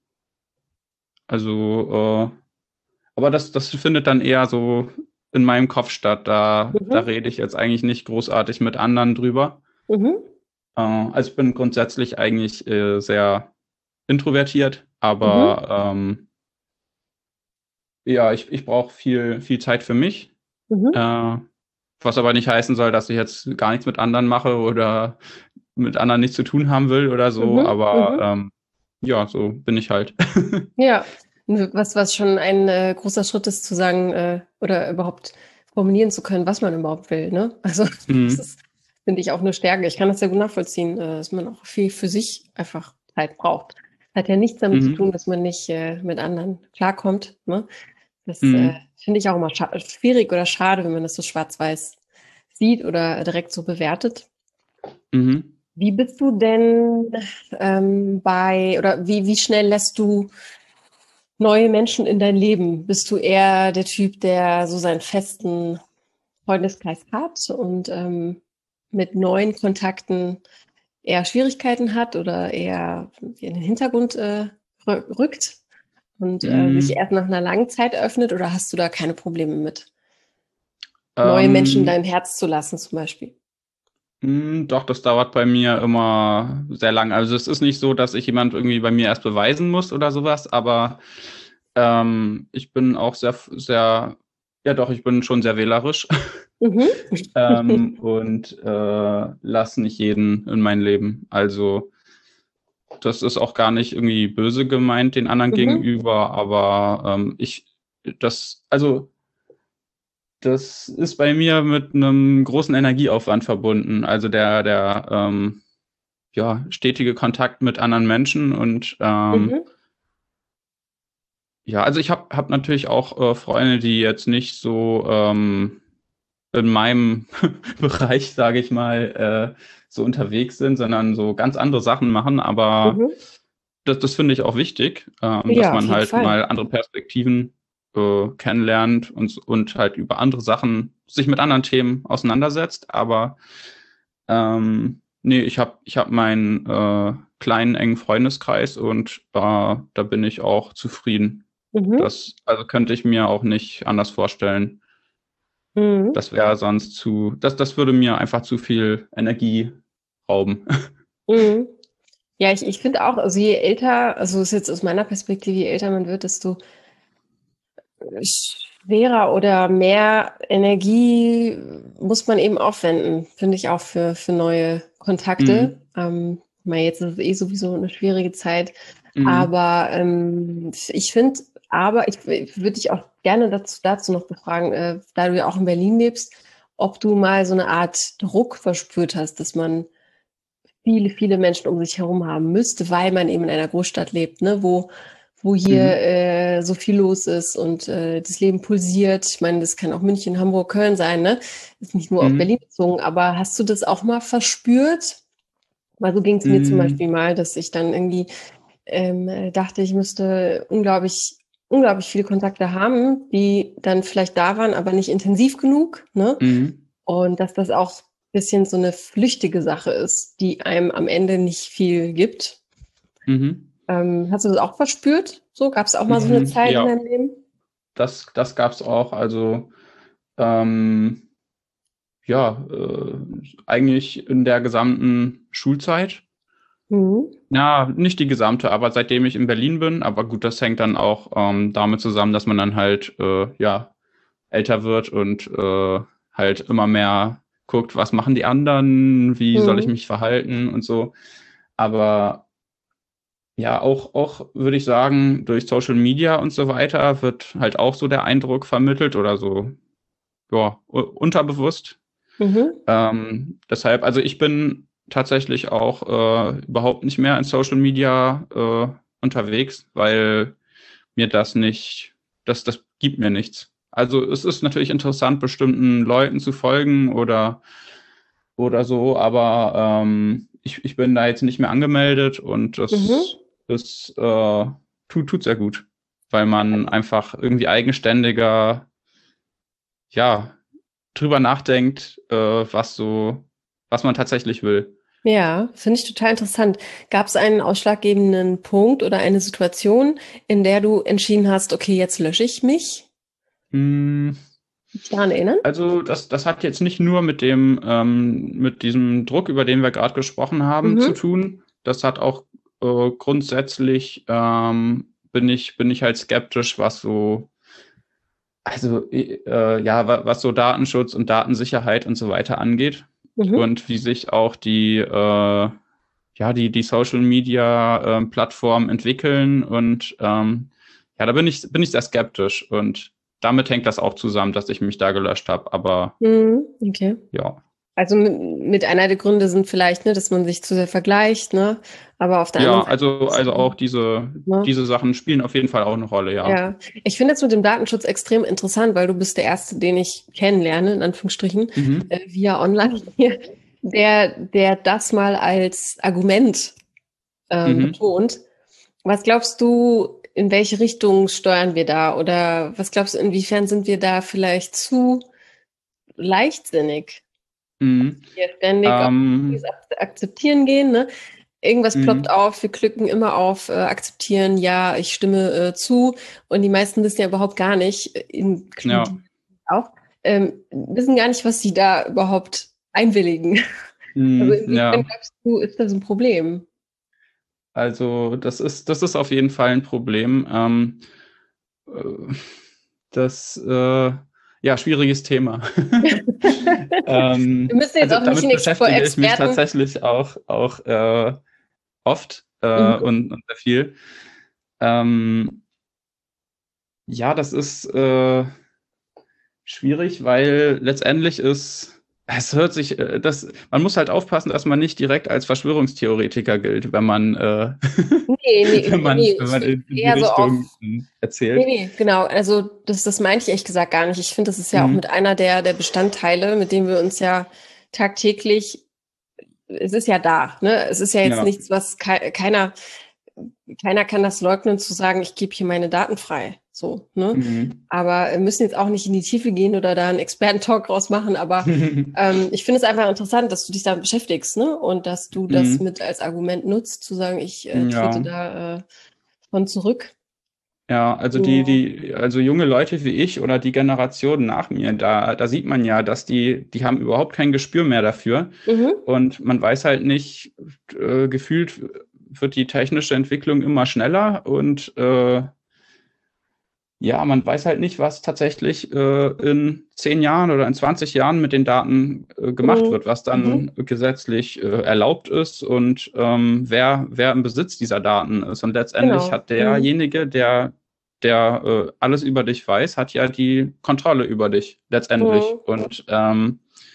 Also, äh, aber das, das findet dann eher so in meinem Kopf statt. Da, mhm. da rede ich jetzt eigentlich nicht großartig mit anderen drüber. Mhm. Äh, also ich bin grundsätzlich eigentlich äh, sehr introvertiert, aber mhm. ähm, ja, ich, ich brauche viel, viel Zeit für mich. Mhm. Äh, was aber nicht heißen soll, dass ich jetzt gar nichts mit anderen mache oder mit anderen nichts zu tun haben will oder so. Mhm. Aber mhm. Ähm, ja, so bin ich halt. Ja, was, was schon ein äh, großer Schritt ist, zu sagen äh, oder überhaupt formulieren zu können, was man überhaupt will. Ne? Also mhm. das ist, finde ich, auch eine Stärke. Ich kann das sehr gut nachvollziehen, äh, dass man auch viel für sich einfach Zeit braucht. Hat ja nichts damit mhm. zu tun, dass man nicht äh, mit anderen klarkommt. Ne? Das mhm. äh, finde ich auch immer schwierig oder schade, wenn man das so schwarz-weiß sieht oder direkt so bewertet. Mhm. Wie bist du denn ähm, bei, oder wie, wie schnell lässt du neue Menschen in dein Leben? Bist du eher der Typ, der so seinen festen Freundeskreis hat und ähm, mit neuen Kontakten eher Schwierigkeiten hat oder eher in den Hintergrund äh, rückt und äh, sich Mm, erst nach einer langen Zeit öffnet, oder hast du da keine Probleme mit, neue Menschen in ähm, dein Herz zu lassen zum Beispiel? mm, doch, das dauert bei mir immer sehr lang. Also es ist nicht so, dass ich jemand irgendwie bei mir erst beweisen muss oder sowas, aber ähm, ich bin auch sehr, sehr, ja doch, ich bin schon sehr wählerisch. Mhm. ähm, und äh, lass nicht jeden in mein Leben. Also das ist auch gar nicht irgendwie böse gemeint den anderen Mhm. gegenüber, aber ähm, ich, das, also das ist bei mir mit einem großen Energieaufwand verbunden. Also der, der ähm, ja, stetige Kontakt mit anderen Menschen und ähm, Mhm. ja, also ich habe hab hab natürlich auch äh, Freunde, die jetzt nicht so ähm, in meinem Bereich, sage ich mal, äh, so unterwegs sind, sondern so ganz andere Sachen machen. Aber Mhm. das, das finde ich auch wichtig, ähm, dass Ja, auf man jeden halt Fall. mal andere Perspektiven äh, kennenlernt und, und halt über andere Sachen sich mit anderen Themen auseinandersetzt. Aber ähm, nee, ich habe ich hab meinen äh, kleinen, engen Freundeskreis und äh, da bin ich auch zufrieden. Mhm. Das, also könnte ich mir auch nicht anders vorstellen. Mhm. Das wäre sonst zu, das, das würde mir einfach zu viel Energie rauben. Mhm. Ja, ich, ich finde auch, also je älter, also ist jetzt aus meiner Perspektive, je älter man wird, desto schwerer oder mehr Energie muss man eben aufwenden, finde ich auch für, für neue Kontakte. Mhm. Ähm, ich meine, jetzt ist es eh sowieso eine schwierige Zeit, Mhm. aber ähm, ich finde, aber ich, ich würde dich auch gerne dazu, dazu noch befragen, äh, da du ja auch in Berlin lebst, ob du mal so eine Art Druck verspürt hast, dass man viele, viele Menschen um sich herum haben müsste, weil man eben in einer Großstadt lebt, ne, wo, wo hier Mhm. äh, so viel los ist und äh, das Leben pulsiert. Ich meine, das kann auch München, Hamburg, Köln sein, ne? Ist nicht nur auf Mhm. Berlin bezogen, aber hast du das auch mal verspürt? Weil so ging es mir zum Beispiel Mhm. mal, dass ich dann irgendwie ähm, dachte, ich müsste unglaublich, unglaublich viele Kontakte haben, die dann vielleicht da waren, aber nicht intensiv genug, ne? Mhm. Und dass das auch ein bisschen so eine flüchtige Sache ist, die einem am Ende nicht viel gibt. Mhm. Ähm, hast du das auch verspürt? So, gab es auch mal so eine Mhm. Zeit in Ja, deinem Leben? das, das gab es auch. Also ähm, ja, äh, eigentlich in der gesamten Schulzeit. Mhm. Ja, nicht die gesamte, aber seitdem ich in Berlin bin. Aber gut, das hängt dann auch ähm, damit zusammen, dass man dann halt äh, ja älter wird und äh, halt immer mehr guckt, was machen die anderen, wie soll ich Mhm. mich verhalten und so. Aber ja, auch, auch würde ich sagen, durch Social Media und so weiter wird halt auch so der Eindruck vermittelt oder so, ja, u- unterbewusst. Mhm. Ähm, deshalb, also ich bin tatsächlich auch äh, überhaupt nicht mehr in Social Media äh, unterwegs, weil mir das nicht, das, das gibt mir nichts. Also es ist natürlich interessant, bestimmten Leuten zu folgen oder, oder so, aber ähm, ich, ich bin da jetzt nicht mehr angemeldet und Mhm. das, das äh, tut, tut sehr gut, weil man einfach irgendwie eigenständiger, ja, drüber nachdenkt, äh, was so, was man tatsächlich will. Ja, finde ich total interessant. Gab es einen ausschlaggebenden Punkt oder eine Situation, in der du entschieden hast, okay, jetzt lösche ich mich? Hm, Dich daran erinnern? also das, das hat jetzt nicht nur mit dem, ähm, mit diesem Druck, über den wir gerade gesprochen haben, zu Mhm. tun. Das hat auch äh, grundsätzlich ähm, bin ich, bin ich halt skeptisch, was so, also äh, ja, wa- was so Datenschutz und Datensicherheit und so weiter angeht. Mhm. Und wie sich auch die, äh, ja, die, die Social Media ähm, Plattformen entwickeln. Und ähm, ja, da bin ich, bin ich sehr skeptisch. Und damit hängt das auch zusammen, dass ich mich da gelöscht habe. Aber Mhm. Okay. ja. Also mit, mit einer der Gründe sind vielleicht, ne, dass man sich zu sehr vergleicht, ne? Aber auf der anderen Ja, Seite, also, also auch diese, ne? diese Sachen spielen auf jeden Fall auch eine Rolle, ja. Ja, ich finde jetzt mit dem Datenschutz extrem interessant, weil du bist der Erste, den ich kennenlerne, in Anführungsstrichen, Mhm. äh, via online hier, der, der das mal als Argument ähm, Mhm. betont. Was glaubst du, in welche Richtung steuern wir da? Oder was glaubst du, inwiefern sind wir da vielleicht zu leichtsinnig? Mhm. Wir ständig auf Ähm, Akzeptieren gehen, ne? Irgendwas ploppt mhm. auf, wir klicken immer auf äh, Akzeptieren, ja, ich stimme äh, zu. Und die meisten wissen ja überhaupt gar nicht, äh, Ja. inkludiert auch, ähm, wissen gar nicht, was sie da überhaupt einwilligen. Also Mhm. inwiefern Ja. glaubst du, ist das ein Problem? Also das ist, das ist auf jeden Fall ein Problem. Ähm, äh, das, äh, ja, schwieriges Thema. Wir ähm, müssen jetzt also auch nicht in damit Expo beschäftige ich mich Experten. tatsächlich auch, auch äh, oft äh, Mhm. und, und sehr viel. Ähm, ja, das ist äh, schwierig, weil letztendlich ist, es hört sich, äh, das, man muss halt aufpassen, dass man nicht direkt als Verschwörungstheoretiker gilt, wenn man, äh, Nee, nee, wenn man, nee, wenn ich man will in, in die eher so auf. Richtung hm, Nee, erzählt. nee, genau. Also das, das meinte ich ehrlich gesagt gar nicht. Ich finde, das ist ja auch mit Mhm. einer der, der Bestandteile, mit denen wir uns ja tagtäglich, es ist ja da, ne? Es ist ja jetzt Ja. nichts, was kei- keiner, keiner kann das leugnen, zu sagen, ich gebe hier meine Daten frei. So, ne? Mhm. Aber wir müssen jetzt auch nicht in die Tiefe gehen oder da einen Experten-Talk draus machen. Aber ähm, ich finde es einfach interessant, dass du dich damit beschäftigst, ne? Und dass du das Mhm. mit als Argument nutzt, zu sagen, ich äh, trete Ja. da äh, von zurück. Ja, also die, Ja. die, also junge Leute wie ich oder die Generation nach mir, da, da sieht man ja, dass die, die haben überhaupt kein Gespür mehr dafür. Mhm. Und man weiß halt nicht, äh, gefühlt wird die technische Entwicklung immer schneller und äh, ja, man weiß halt nicht, was tatsächlich äh, in zehn Jahren oder in zwanzig Jahren mit den Daten äh, gemacht Mhm. wird, was Mhm. dann gesetzlich äh, erlaubt ist und ähm, wer, wer im Besitz dieser Daten ist. Und letztendlich Genau. hat Mhm. derjenige, der, der äh, alles über dich weiß, hat ja die Kontrolle über dich letztendlich. Mhm. Und ähm,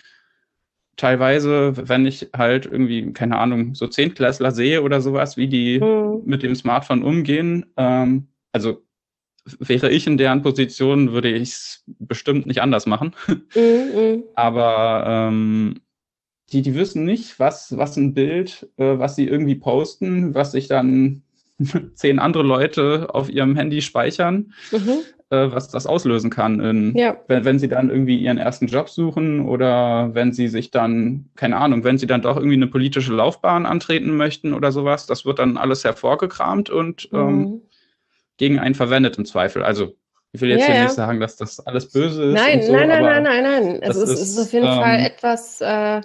teilweise, wenn ich halt irgendwie, keine Ahnung, so Zehntklässler sehe oder sowas, wie die Mhm. mit dem Smartphone umgehen, ähm, also wäre ich in deren Position, würde ich es bestimmt nicht anders machen. Mhm. Aber ähm, die, die wissen nicht, was, was ein Bild, äh, was sie irgendwie posten, was sich dann zehn andere Leute auf ihrem Handy speichern, Mhm. äh, was das auslösen kann, in, Ja. wenn, wenn sie dann irgendwie ihren ersten Job suchen oder wenn sie sich dann, keine Ahnung, wenn sie dann doch irgendwie eine politische Laufbahn antreten möchten oder sowas, das wird dann alles hervorgekramt und ähm, Mhm. gegen einen verwendet im Zweifel. Also ich will jetzt Ja, hier nicht ja. sagen, dass das alles böse ist und Nein, so, nein, nein, nein, aber nein, nein. Also das es ist auf ist, jeden Fall ähm, etwas, äh,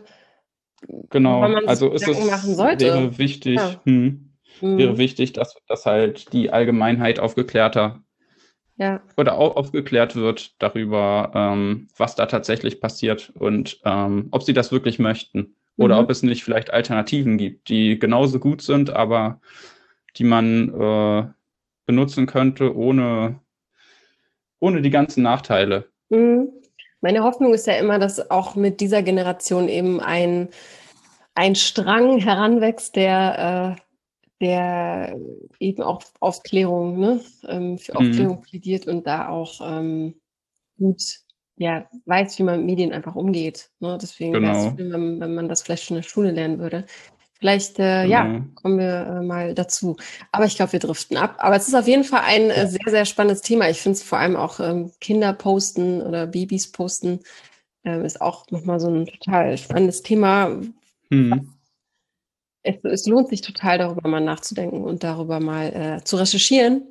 woran genau, man sich also ist Gedanken machen es, sollte. wäre wichtig, Ja. hm, wäre Mhm. wichtig, dass, dass halt die Allgemeinheit aufgeklärter Ja. oder au- aufgeklärt wird darüber, ähm, was da tatsächlich passiert und ähm, ob sie das wirklich möchten oder ob Mhm. es nicht vielleicht Alternativen gibt, die genauso gut sind, aber die man äh, benutzen könnte, ohne, ohne die ganzen Nachteile. Mhm. Meine Hoffnung ist ja immer, dass auch mit dieser Generation eben ein, ein Strang heranwächst, der, äh, der eben auch Aufklärung, ne, ähm, für Aufklärung Mhm. plädiert und da auch ähm, gut, ja, weiß, wie man mit Medien einfach umgeht. Ne? Deswegen wäre es Genau, schön, wenn, wenn man das vielleicht schon in der Schule lernen würde. Vielleicht, äh, ja, genau. kommen wir äh, mal dazu. Aber ich glaube, wir driften ab. Aber es ist auf jeden Fall ein äh, Ja. sehr, sehr spannendes Thema. Ich finde es vor allem auch ähm, Kinder posten oder Babys posten ähm, ist auch nochmal so ein total spannendes Thema. Mhm. Es, es lohnt sich total, darüber mal nachzudenken und darüber mal äh, zu recherchieren.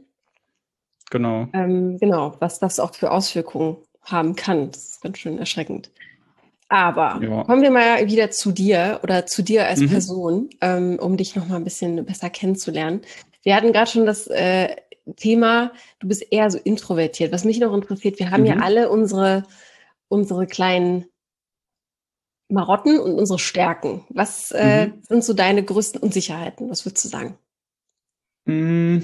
Genau. Ähm, genau, was das auch für Auswirkungen haben kann. Das ist ganz schön erschreckend. Aber Ja. kommen wir mal wieder zu dir oder zu dir als Mhm. Person, ähm, um dich noch mal ein bisschen besser kennenzulernen. Wir hatten gerade schon das äh, Thema, du bist eher so introvertiert. Was mich noch interessiert, wir haben ja Mhm. alle unsere, unsere kleinen Marotten und unsere Stärken. Was äh, Mhm. sind so deine größten Unsicherheiten? Was würdest du sagen? Mhm.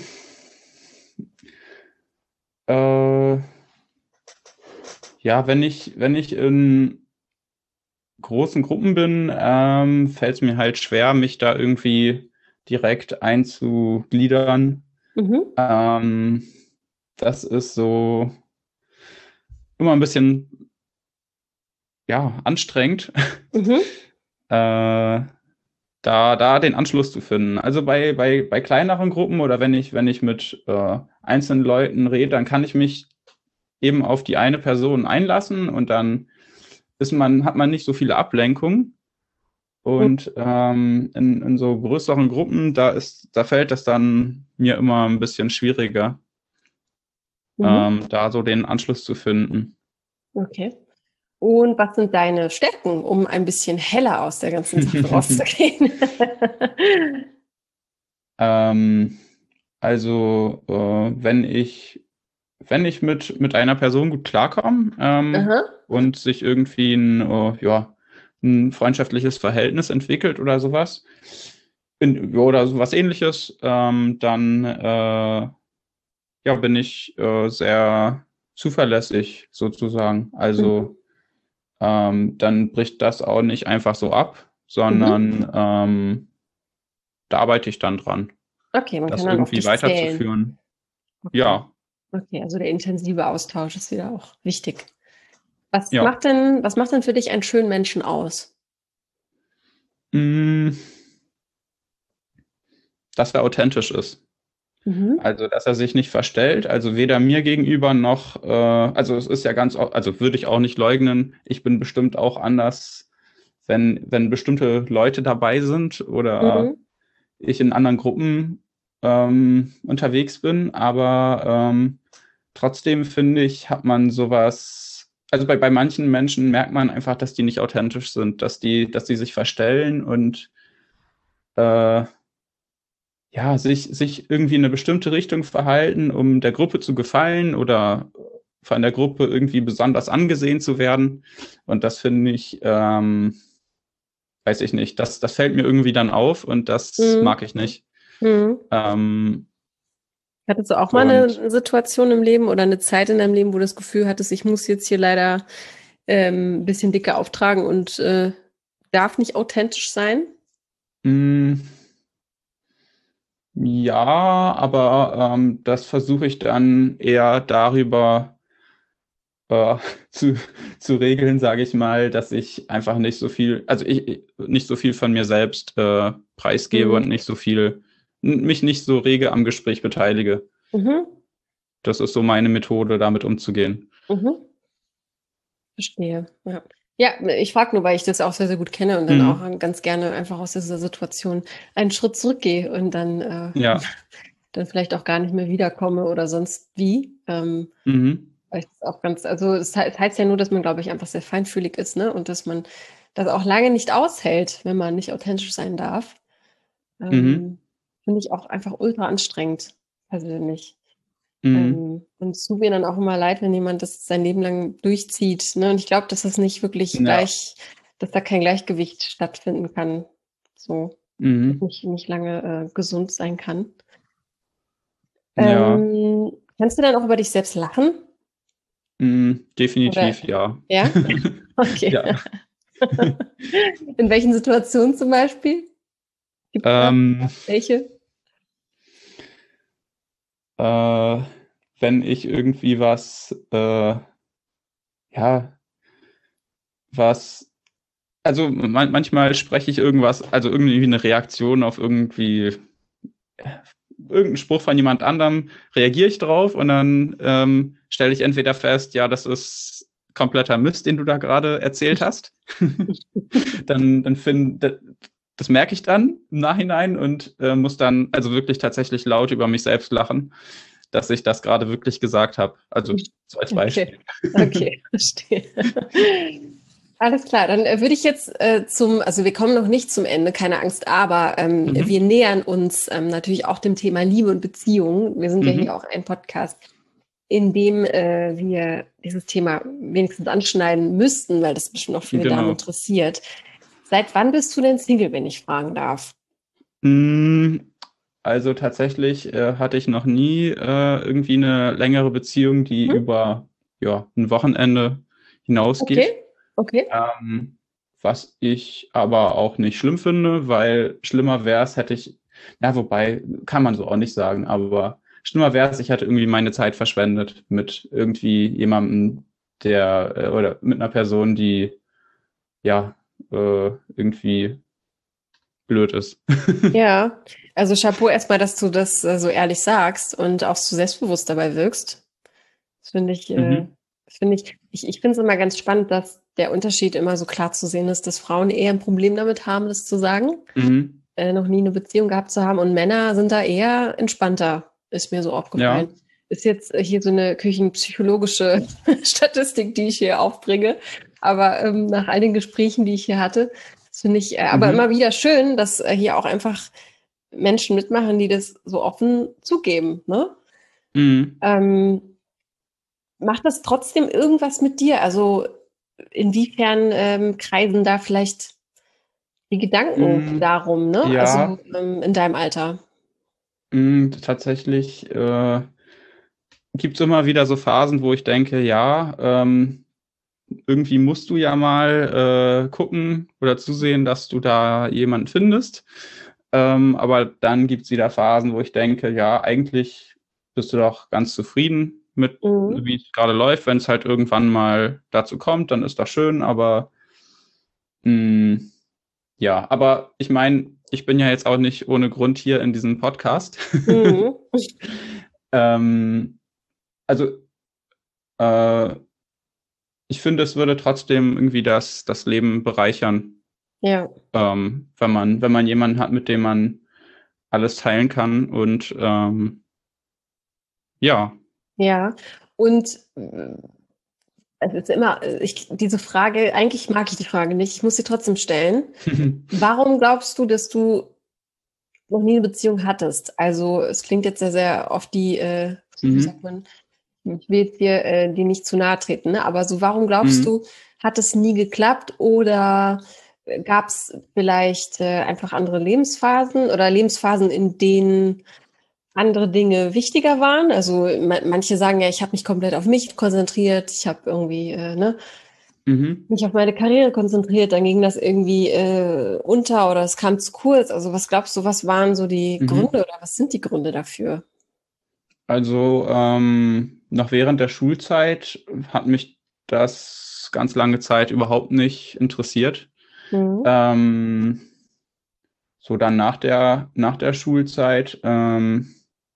Äh, ja, wenn ich, wenn ich in großen Gruppen bin, ähm, fällt es mir halt schwer, mich da irgendwie direkt einzugliedern. Mhm. Ähm, das ist so immer ein bisschen, ja, anstrengend, Mhm. äh, da, da den Anschluss zu finden. Also bei, bei, bei kleineren Gruppen oder wenn ich, wenn ich mit äh, einzelnen Leuten rede, dann kann ich mich eben auf die eine Person einlassen und dann ist man, hat man nicht so viele Ablenkungen. Und ähm, in, in so größeren Gruppen, da ist, da fällt es dann mir immer ein bisschen schwieriger, Mhm. ähm, da so den Anschluss zu finden. Okay. Und was sind deine Stärken, um ein bisschen heller aus der ganzen Sache rauszugehen? ähm, also äh, wenn ich wenn ich mit mit einer Person gut klarkomme ähm, Aha. und sich irgendwie ein äh, ja ein freundschaftliches Verhältnis entwickelt oder sowas in, oder sowas Ähnliches, ähm, dann äh, ja bin ich äh, sehr zuverlässig sozusagen. Also ähm, dann bricht das auch nicht einfach so ab, sondern Mhm. ähm, da arbeite ich dann dran, Okay, man das kann dann auf irgendwie dich zählen. weiterzuführen. Okay. Ja, Okay, also der intensive Austausch ist wieder auch wichtig. Was ja. macht denn, was macht denn für dich einen schönen Menschen aus? Mm, dass er authentisch ist. Mhm. Also, dass er sich nicht verstellt, also weder mir gegenüber noch, äh, also es ist ja ganz, au- also würde ich auch nicht leugnen, ich bin bestimmt auch anders, wenn, wenn bestimmte Leute dabei sind oder Mhm. ich in anderen Gruppen ähm, unterwegs bin, aber ähm, trotzdem finde ich, hat man sowas, also bei, bei manchen Menschen merkt man einfach, dass die nicht authentisch sind, dass die, dass die sich verstellen und äh, ja, sich, sich irgendwie in eine bestimmte Richtung verhalten, um der Gruppe zu gefallen oder von der Gruppe irgendwie besonders angesehen zu werden. Und das finde ich, ähm, weiß ich nicht, das, das fällt mir irgendwie dann auf und das Mhm. mag ich nicht. Mhm. Ähm, Hattest du auch mal und eine Situation im Leben oder eine Zeit in deinem Leben, wo du das Gefühl hattest, ich muss jetzt hier leider ähm, ein bisschen dicker auftragen und äh, darf nicht authentisch sein? mh, ja, aber ähm, das versuche ich dann eher darüber äh, zu, zu regeln, sage ich mal, dass ich einfach nicht so viel, also ich nicht so viel von mir selbst äh, preisgebe Mhm. und nicht so viel, mich nicht so rege am Gespräch beteilige. Mhm. Das ist so meine Methode, damit umzugehen. Mhm. Verstehe. Ja. Ja, ich frage nur, weil ich das auch sehr, sehr gut kenne und dann auch Mhm. ganz gerne einfach aus dieser Situation einen Schritt zurückgehe und dann, äh, Ja. dann vielleicht auch gar nicht mehr wiederkomme oder sonst wie. Ähm, Mhm. weil ich das auch ganz, also es he- es heißt ja nur, dass man, glaube ich, einfach sehr feinfühlig ist, ne? Und dass man das auch lange nicht aushält, wenn man nicht authentisch sein darf. Mhm. Ähm, Finde ich auch einfach ultra anstrengend, persönlich. Mhm. Ähm, und es tut mir dann auch immer leid, wenn jemand das sein Leben lang durchzieht. Ne? Und ich glaube, dass das nicht wirklich Ja. gleich, dass da kein Gleichgewicht stattfinden kann. So, dass Mhm. nicht, nicht lange äh, gesund sein kann. Ja. Ähm, kannst du dann auch über dich selbst lachen? Mhm. Oder Definitiv, ja. ja? Okay. Ja. In welchen Situationen zum Beispiel? Gibt es da Ähm, welche? äh, wenn ich irgendwie was, äh, ja, was also man manchmal spreche ich irgendwas, also irgendwie eine Reaktion auf irgendwie äh, irgendeinen Spruch von jemand anderem, reagiere ich drauf und dann ähm, stelle ich entweder fest, ja, das ist kompletter Mist, den du da gerade erzählt hast. dann dann finde das merke ich dann im Nachhinein und äh, muss dann also wirklich tatsächlich laut über mich selbst lachen, dass ich das gerade wirklich gesagt habe. Also so als Okay, Beispiel. okay, verstehe. Alles klar, dann äh, würde ich jetzt äh, zum, also wir kommen noch nicht zum Ende, keine Angst, aber ähm, wir Mhm. nähern uns ähm, natürlich auch dem Thema Liebe und Beziehung. Wir sind ja hier Mhm. auch ein Podcast, in dem äh, wir dieses Thema wenigstens anschneiden müssten, weil das bestimmt auch viele Damen Genau. interessiert. Seit wann bist du denn Single, wenn ich fragen darf? Mm, Also tatsächlich äh, hatte ich noch nie äh, irgendwie eine längere Beziehung, die Hm? über ja, ein Wochenende hinausgeht. Okay, okay. Ähm, was ich aber auch nicht schlimm finde, weil schlimmer wäre es, hätte ich, ja, wobei, kann man so auch nicht sagen, aber schlimmer wäre es, ich hätte irgendwie meine Zeit verschwendet mit irgendwie jemandem, der äh, oder mit einer Person, die ja äh, irgendwie blöd ist. Ja, also Chapeau erstmal, dass du das äh, so ehrlich sagst und auch so selbstbewusst dabei wirkst. Das finde ich, äh, Mhm. finde ich, ich, ich finde es immer ganz spannend, dass der Unterschied immer so klar zu sehen ist, dass Frauen eher ein Problem damit haben, das zu sagen, Mhm. äh, noch nie eine Beziehung gehabt zu haben und Männer sind da eher entspannter, ist mir so aufgefallen. Ja. Ist jetzt hier so eine küchenpsychologische Statistik, die ich hier aufbringe, aber ähm, nach all den Gesprächen, die ich hier hatte, das finde ich äh, aber Mhm. immer wieder schön, dass äh, hier auch einfach Menschen mitmachen, die das so offen zugeben, ne? Mhm. Ähm, macht das trotzdem irgendwas mit dir? Also inwiefern ähm, kreisen da vielleicht die Gedanken Mhm. darum, ne? Ja, Also ähm, in deinem Alter. mhm, tatsächlich äh, gibt es immer wieder so Phasen, wo ich denke, ja, ähm, irgendwie musst du ja mal äh, gucken oder zusehen, dass du da jemanden findest. Ähm, aber dann gibt es wieder Phasen, wo ich denke, ja, eigentlich bist du doch ganz zufrieden mit, Mhm. wie es gerade läuft. Wenn es halt irgendwann mal dazu kommt, dann ist das schön, aber mh, ja, aber ich meine, ich bin ja jetzt auch nicht ohne Grund hier in diesem Podcast. Mhm. ähm, also äh, ich finde, es würde trotzdem irgendwie das, das Leben bereichern, Ja. ähm, wenn man, wenn man jemanden hat, mit dem man alles teilen kann. Und ähm, ja. Ja. Und äh, es ist immer, ich, diese Frage, eigentlich mag ich die Frage nicht, ich muss sie trotzdem stellen. Warum glaubst du, dass du noch nie eine Beziehung hattest? Also es klingt jetzt sehr, sehr auf die, äh, wie sagt Mhm. man, ich will jetzt hier äh, dir nicht zu nahe treten, ne? Aber so, warum glaubst Mhm. du, hat es nie geklappt oder gab es vielleicht äh, einfach andere Lebensphasen oder Lebensphasen, in denen andere Dinge wichtiger waren? Also ma manche sagen ja, ich habe mich komplett auf mich konzentriert, ich habe irgendwie äh, ne, Mhm. mich auf meine Karriere konzentriert, dann ging das irgendwie äh, unter oder es kam zu kurz. Also was glaubst du, was waren so die Mhm. Gründe oder was sind die Gründe dafür? Also ähm, noch während der Schulzeit hat mich das ganz lange Zeit überhaupt nicht interessiert. Mhm. Ähm, so dann nach der, nach der Schulzeit, ähm,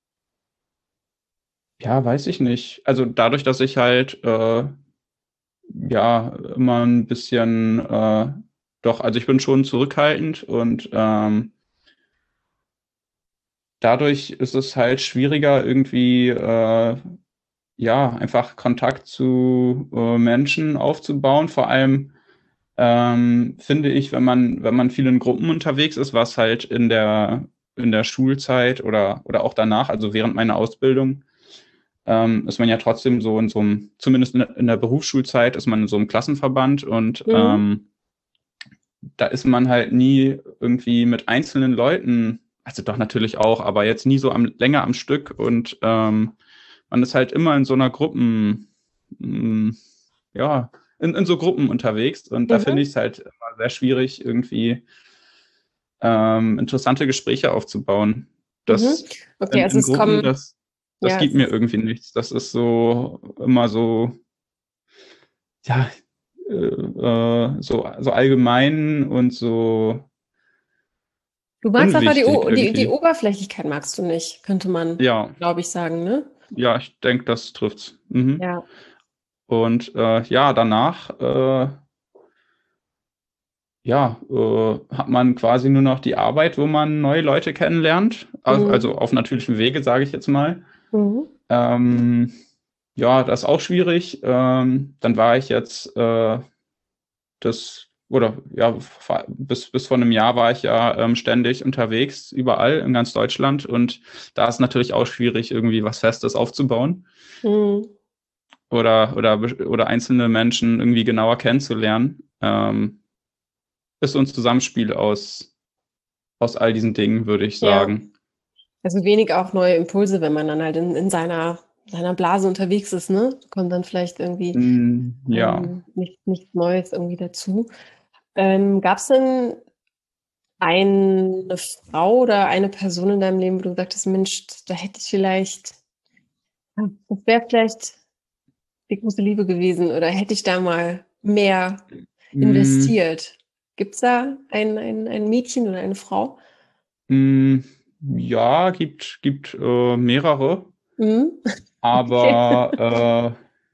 ja, weiß ich nicht. Also dadurch, dass ich halt äh, ja immer ein bisschen, äh, doch, also ich bin schon zurückhaltend und ähm, dadurch ist es halt schwieriger, irgendwie äh, ja, einfach Kontakt zu äh, Menschen aufzubauen. Vor allem ähm, finde ich, wenn man, wenn man viel in Gruppen unterwegs ist, was halt in der, in der Schulzeit oder, oder auch danach, also während meiner Ausbildung, ähm, ist man ja trotzdem so in so einem, zumindest in der, in der Berufsschulzeit, ist man in so einem Klassenverband und Mhm. ähm, da ist man halt nie irgendwie mit einzelnen Leuten, also doch natürlich auch, aber jetzt nie so am, länger am Stück und ähm, man ist halt immer in so einer Gruppen, mh, ja, in, in so Gruppen unterwegs und da finde Mhm. ich es halt immer sehr schwierig, irgendwie ähm, interessante Gespräche aufzubauen. Mhm. Das Okay, in, also in es Gruppen, kommen, das, das ja, gibt es mir ist, irgendwie nichts. Das ist so immer so, ja, äh, äh, so, so allgemein und so du magst einfach die, unwichtig O- die, die irgendwie. Oberflächlichkeit magst du nicht, könnte man, Ja, glaube ich, sagen, ne? ja, ich denke, das trifft's. Mhm. Ja. Und äh, ja, danach äh, ja, äh, hat man quasi nur noch die Arbeit, wo man neue Leute kennenlernt. Al- Mhm. Also auf natürlichem Wege, sage ich jetzt mal. Mhm. Ähm, ja, das ist auch schwierig. Ähm, dann war ich jetzt äh, das, oder ja, fa- bis, bis vor einem Jahr war ich ja ähm, ständig unterwegs, überall in ganz Deutschland. Und da ist natürlich auch schwierig, irgendwie was Festes aufzubauen Mhm. oder, oder, oder einzelne Menschen irgendwie genauer kennenzulernen. Ähm, ist so ein Zusammenspiel aus, aus all diesen Dingen, würde ich Ja. sagen. Also wenig auch neue Impulse, wenn man dann halt in, in seiner, seiner Blase unterwegs ist, ne? Kommt dann vielleicht irgendwie Mm, ja. ähm, nicht, nichts Neues irgendwie dazu. Ähm, gab es denn eine Frau oder eine Person in deinem Leben, wo du sagtest, Mensch, da hätte ich vielleicht, das wäre vielleicht die große Liebe gewesen oder hätte ich da mal mehr Mm, investiert? Gibt es da ein, ein, ein Mädchen oder eine Frau? mm, ja, gibt, gibt äh, mehrere, Mhm. Okay. aber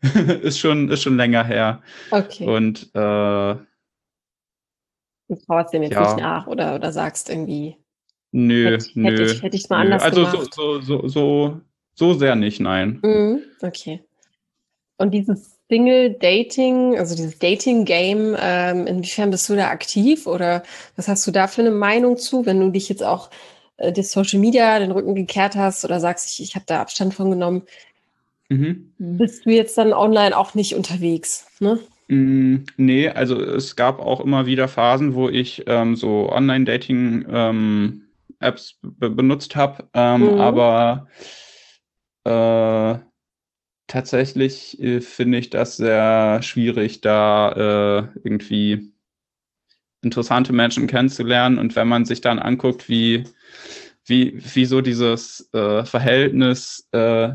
ist schon, ist schon länger her. Okay. Und äh, Du trauerst dem jetzt nicht ja, nach oder, oder sagst irgendwie, nö, hätte, hätte nö, ich, hätte ich mal nö. anders Also so, gemacht. so, so, so, so sehr nicht, nein. Mhm. Okay. Und dieses Single-Dating, also dieses Dating-Game, ähm, inwiefern bist du da aktiv oder was hast du da für eine Meinung zu, wenn du dich jetzt auch äh, das Social Media den Rücken gekehrt hast oder sagst, ich, ich habe da Abstand von genommen, Mhm. bist du jetzt dann online auch nicht unterwegs, ne? Mm, nee, also es gab auch immer wieder Phasen, wo ich ähm, so Online-Dating-Apps be benutzt habe, ähm, Mhm. aber äh, tatsächlich äh, finde ich das sehr schwierig, da äh, irgendwie interessante Menschen kennenzulernen. Und wenn man sich dann anguckt, wie, wie, wie so dieses äh, Verhältnis, äh,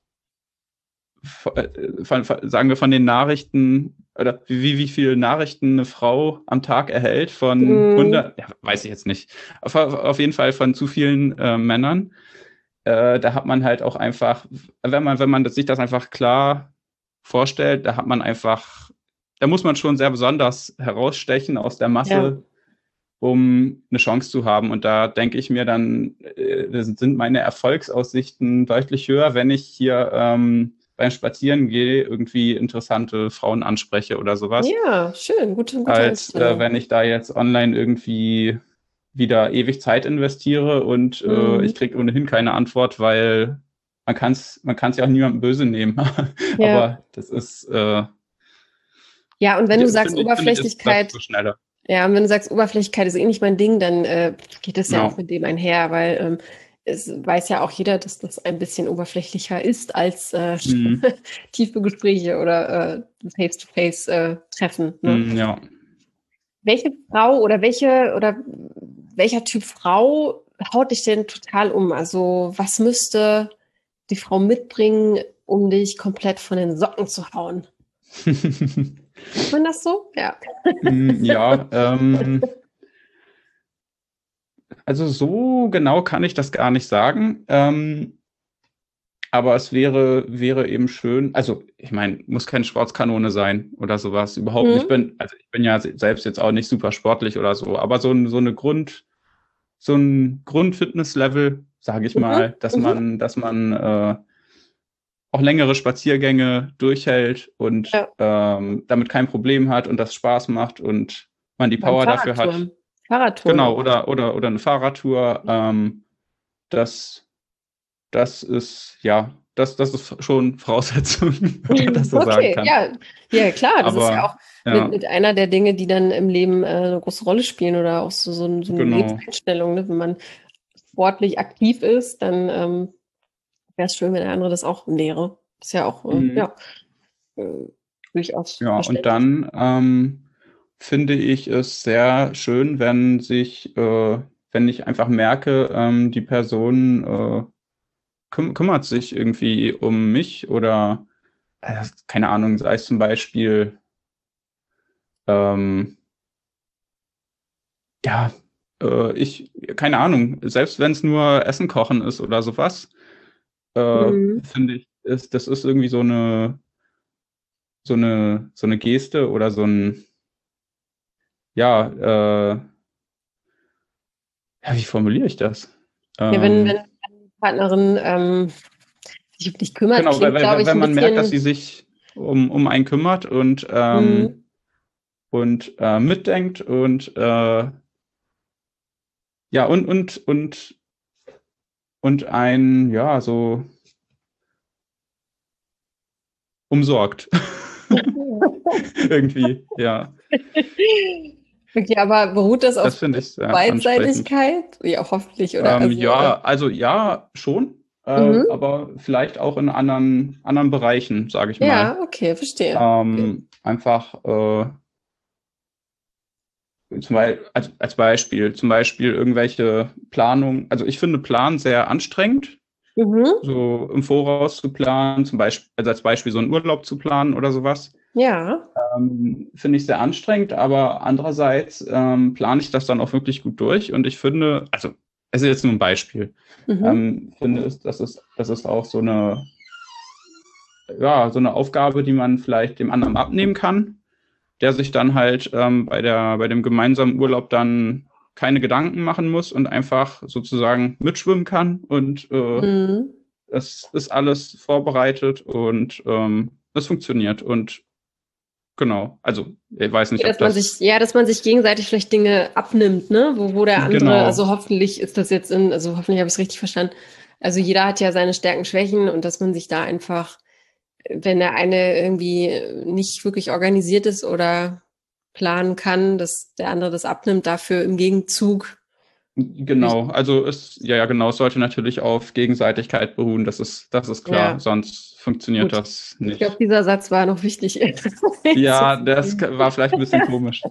von, von, sagen wir, von den Nachrichten oder wie, wie viele Nachrichten eine Frau am Tag erhält von Mhm. hundert, ja, weiß ich jetzt nicht, auf, auf jeden Fall von zu vielen äh, Männern. Äh, da hat man halt auch einfach, wenn man, wenn man sich das einfach klar vorstellt, da hat man einfach, da muss man schon sehr besonders herausstechen aus der Ja. Masse, um eine Chance zu haben. Und da denke ich mir dann, äh, sind meine Erfolgsaussichten deutlich höher, wenn ich hier ähm, beim Spazierengehen irgendwie interessante Frauen anspreche oder sowas, Ja, schön, gute, gute als äh, Einstellung. wenn ich da jetzt online irgendwie wieder ewig Zeit investiere und äh, ich Mhm. kriege ohnehin keine Antwort, weil man kann es man kann's ja auch niemandem böse nehmen. Ja. Aber das ist, äh, Ja, und wenn du sagst finde ich, finde ich, ist läuft so Oberflächlichkeit, schneller. ja, und wenn du sagst, Oberflächlichkeit ist eh nicht mein Ding, dann äh, geht das ja auch Ja. mit dem einher, weil ähm, es weiß ja auch jeder, dass das ein bisschen oberflächlicher ist als äh, Mhm. tiefe Gespräche oder äh, Face-to-Face-Treffen. Ne? Mhm, ja. Welche Frau oder welche oder welcher Typ Frau haut dich denn total um? Also was müsste die Frau mitbringen, um dich komplett von den Socken zu hauen? Sagt man das so? Ja. Mm, ja, ähm, also so genau kann ich das gar nicht sagen. Ähm, aber es wäre, wäre eben schön, also ich meine, muss keine Sportskanone sein oder sowas, überhaupt nicht. Ich Hm? bin, also ich bin ja selbst jetzt auch nicht super sportlich oder so, aber so, ein, so eine Grund, so ein Grundfitnesslevel, sage ich Mhm. mal, dass Mhm. man, dass man äh, auch längere Spaziergänge durchhält und Ja. ähm, damit kein Problem hat und das Spaß macht und man die Beim Power dafür hat. Fahrradtouren. Fahrradtouren Genau, auch. oder, oder, oder eine Fahrradtour. Ähm, das, das ist, ja, das, das ist schon Voraussetzung, wenn man das so sagen Okay, kann. ja. Ja, klar, das ist ja Aber auch mit, ja, mit einer der Dinge, die dann im Leben äh, eine große Rolle spielen oder auch so, so, ein- so eine genau. Lebenseinstellung. Ne? Wenn man sportlich aktiv ist, dann ähm, wäre es schön, wenn der andere das auch wäre. Ist ja auch, äh, Mhm. ja, äh, durchaus Ja, und verständlich. dann ähm, finde ich es sehr schön, wenn sich, äh, wenn ich einfach merke, ähm, die Person äh, küm kümmert sich irgendwie um mich oder, äh, keine Ahnung, sei es zum Beispiel, ähm, ja, äh, ich, keine Ahnung, selbst wenn es nur Essen kochen ist oder sowas, äh, Mhm. finde ich, ist, das ist irgendwie so eine, so eine, so eine Geste oder so ein, ja, äh, ja, wie formuliere ich das? Ja, wenn, wenn Ähm, die Partnerin ähm, sich um dich kümmert, genau, weil, klingt, glaube weil, ich, wenn ein man merkt, dass sie bisschen. sich um, um einen kümmert und, Mhm. ähm, und äh, mitdenkt und äh, ja, und, und, und, und ein, ja, so umsorgt. Irgendwie, ja. Okay, aber beruht das auf Das finde ich sehr ansprechend. Beidseitigkeit? Ja, hoffentlich, oder? Ähm, Also, äh, ja, also ja, schon, äh, mhm. aber vielleicht auch in anderen, anderen Bereichen, sage ich mal. Ja, okay, verstehe. Okay. Ähm, einfach äh, zum Beispiel, als, als Beispiel, zum Beispiel irgendwelche Planungen. Also ich finde Plan sehr anstrengend, Mhm. so im Voraus zu planen, zum Beispiel, also als Beispiel so einen Urlaub zu planen oder sowas. Ja. Ähm, finde ich sehr anstrengend, aber andererseits ähm, plane ich das dann auch wirklich gut durch und ich finde, also es ist jetzt nur ein Beispiel, Mhm. ähm, finde es, das ist, das ist auch so eine, ja, so eine Aufgabe, die man vielleicht dem anderen abnehmen kann, der sich dann halt ähm, bei der, bei dem gemeinsamen Urlaub dann keine Gedanken machen muss und einfach sozusagen mitschwimmen kann und äh, Mhm. es ist alles vorbereitet und ähm, es funktioniert und genau, also ich weiß nicht, ob Dass man das sich, ja, dass man sich gegenseitig vielleicht Dinge abnimmt, ne? Wo, wo der andere, genau, also hoffentlich ist das jetzt in, also hoffentlich habe ich es richtig verstanden. Also jeder hat ja seine Stärken, Schwächen und dass man sich da einfach, wenn der eine irgendwie nicht wirklich organisiert ist oder planen kann, dass der andere das abnimmt, dafür im Gegenzug. genau, also es, ja, ja, genau, es sollte natürlich auf Gegenseitigkeit beruhen, das ist, das ist klar, Ja, sonst funktioniert gut. das Ich glaube, nicht. dieser Satz war noch wichtig. Ja, das war vielleicht ein bisschen komisch.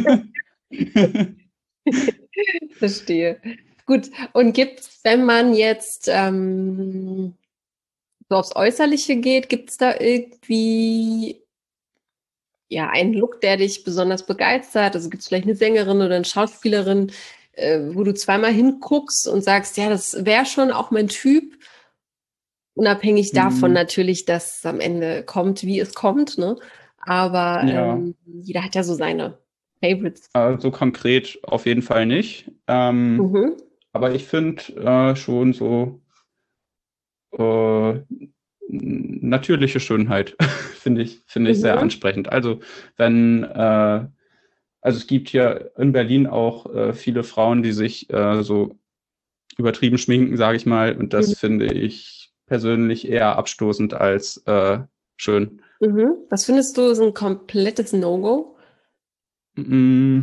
Verstehe. Gut. Und gibt's, wenn man jetzt ähm, so aufs Äußerliche geht, gibt's da irgendwie ja einen Look, der dich besonders begeistert? Also gibt's vielleicht eine Sängerin oder eine Schauspielerin, äh, wo du zweimal hinguckst und sagst, ja, das wäre schon auch mein Typ, unabhängig davon Hm, natürlich, dass es am Ende kommt, wie es kommt, ne? Aber ja, ähm, jeder hat ja so seine Favorites. also konkret auf jeden Fall nicht. Ähm, Mhm. aber ich finde äh, schon so äh, natürliche Schönheit finde ich, finde ich sehr Mhm. ansprechend. Also wenn, äh, also es gibt hier in Berlin auch äh, viele Frauen, die sich äh, so übertrieben schminken, sage ich mal, und das Mhm. finde ich persönlich eher abstoßend als äh, schön. Mhm. Was findest du ist ein komplettes No-Go? Mm,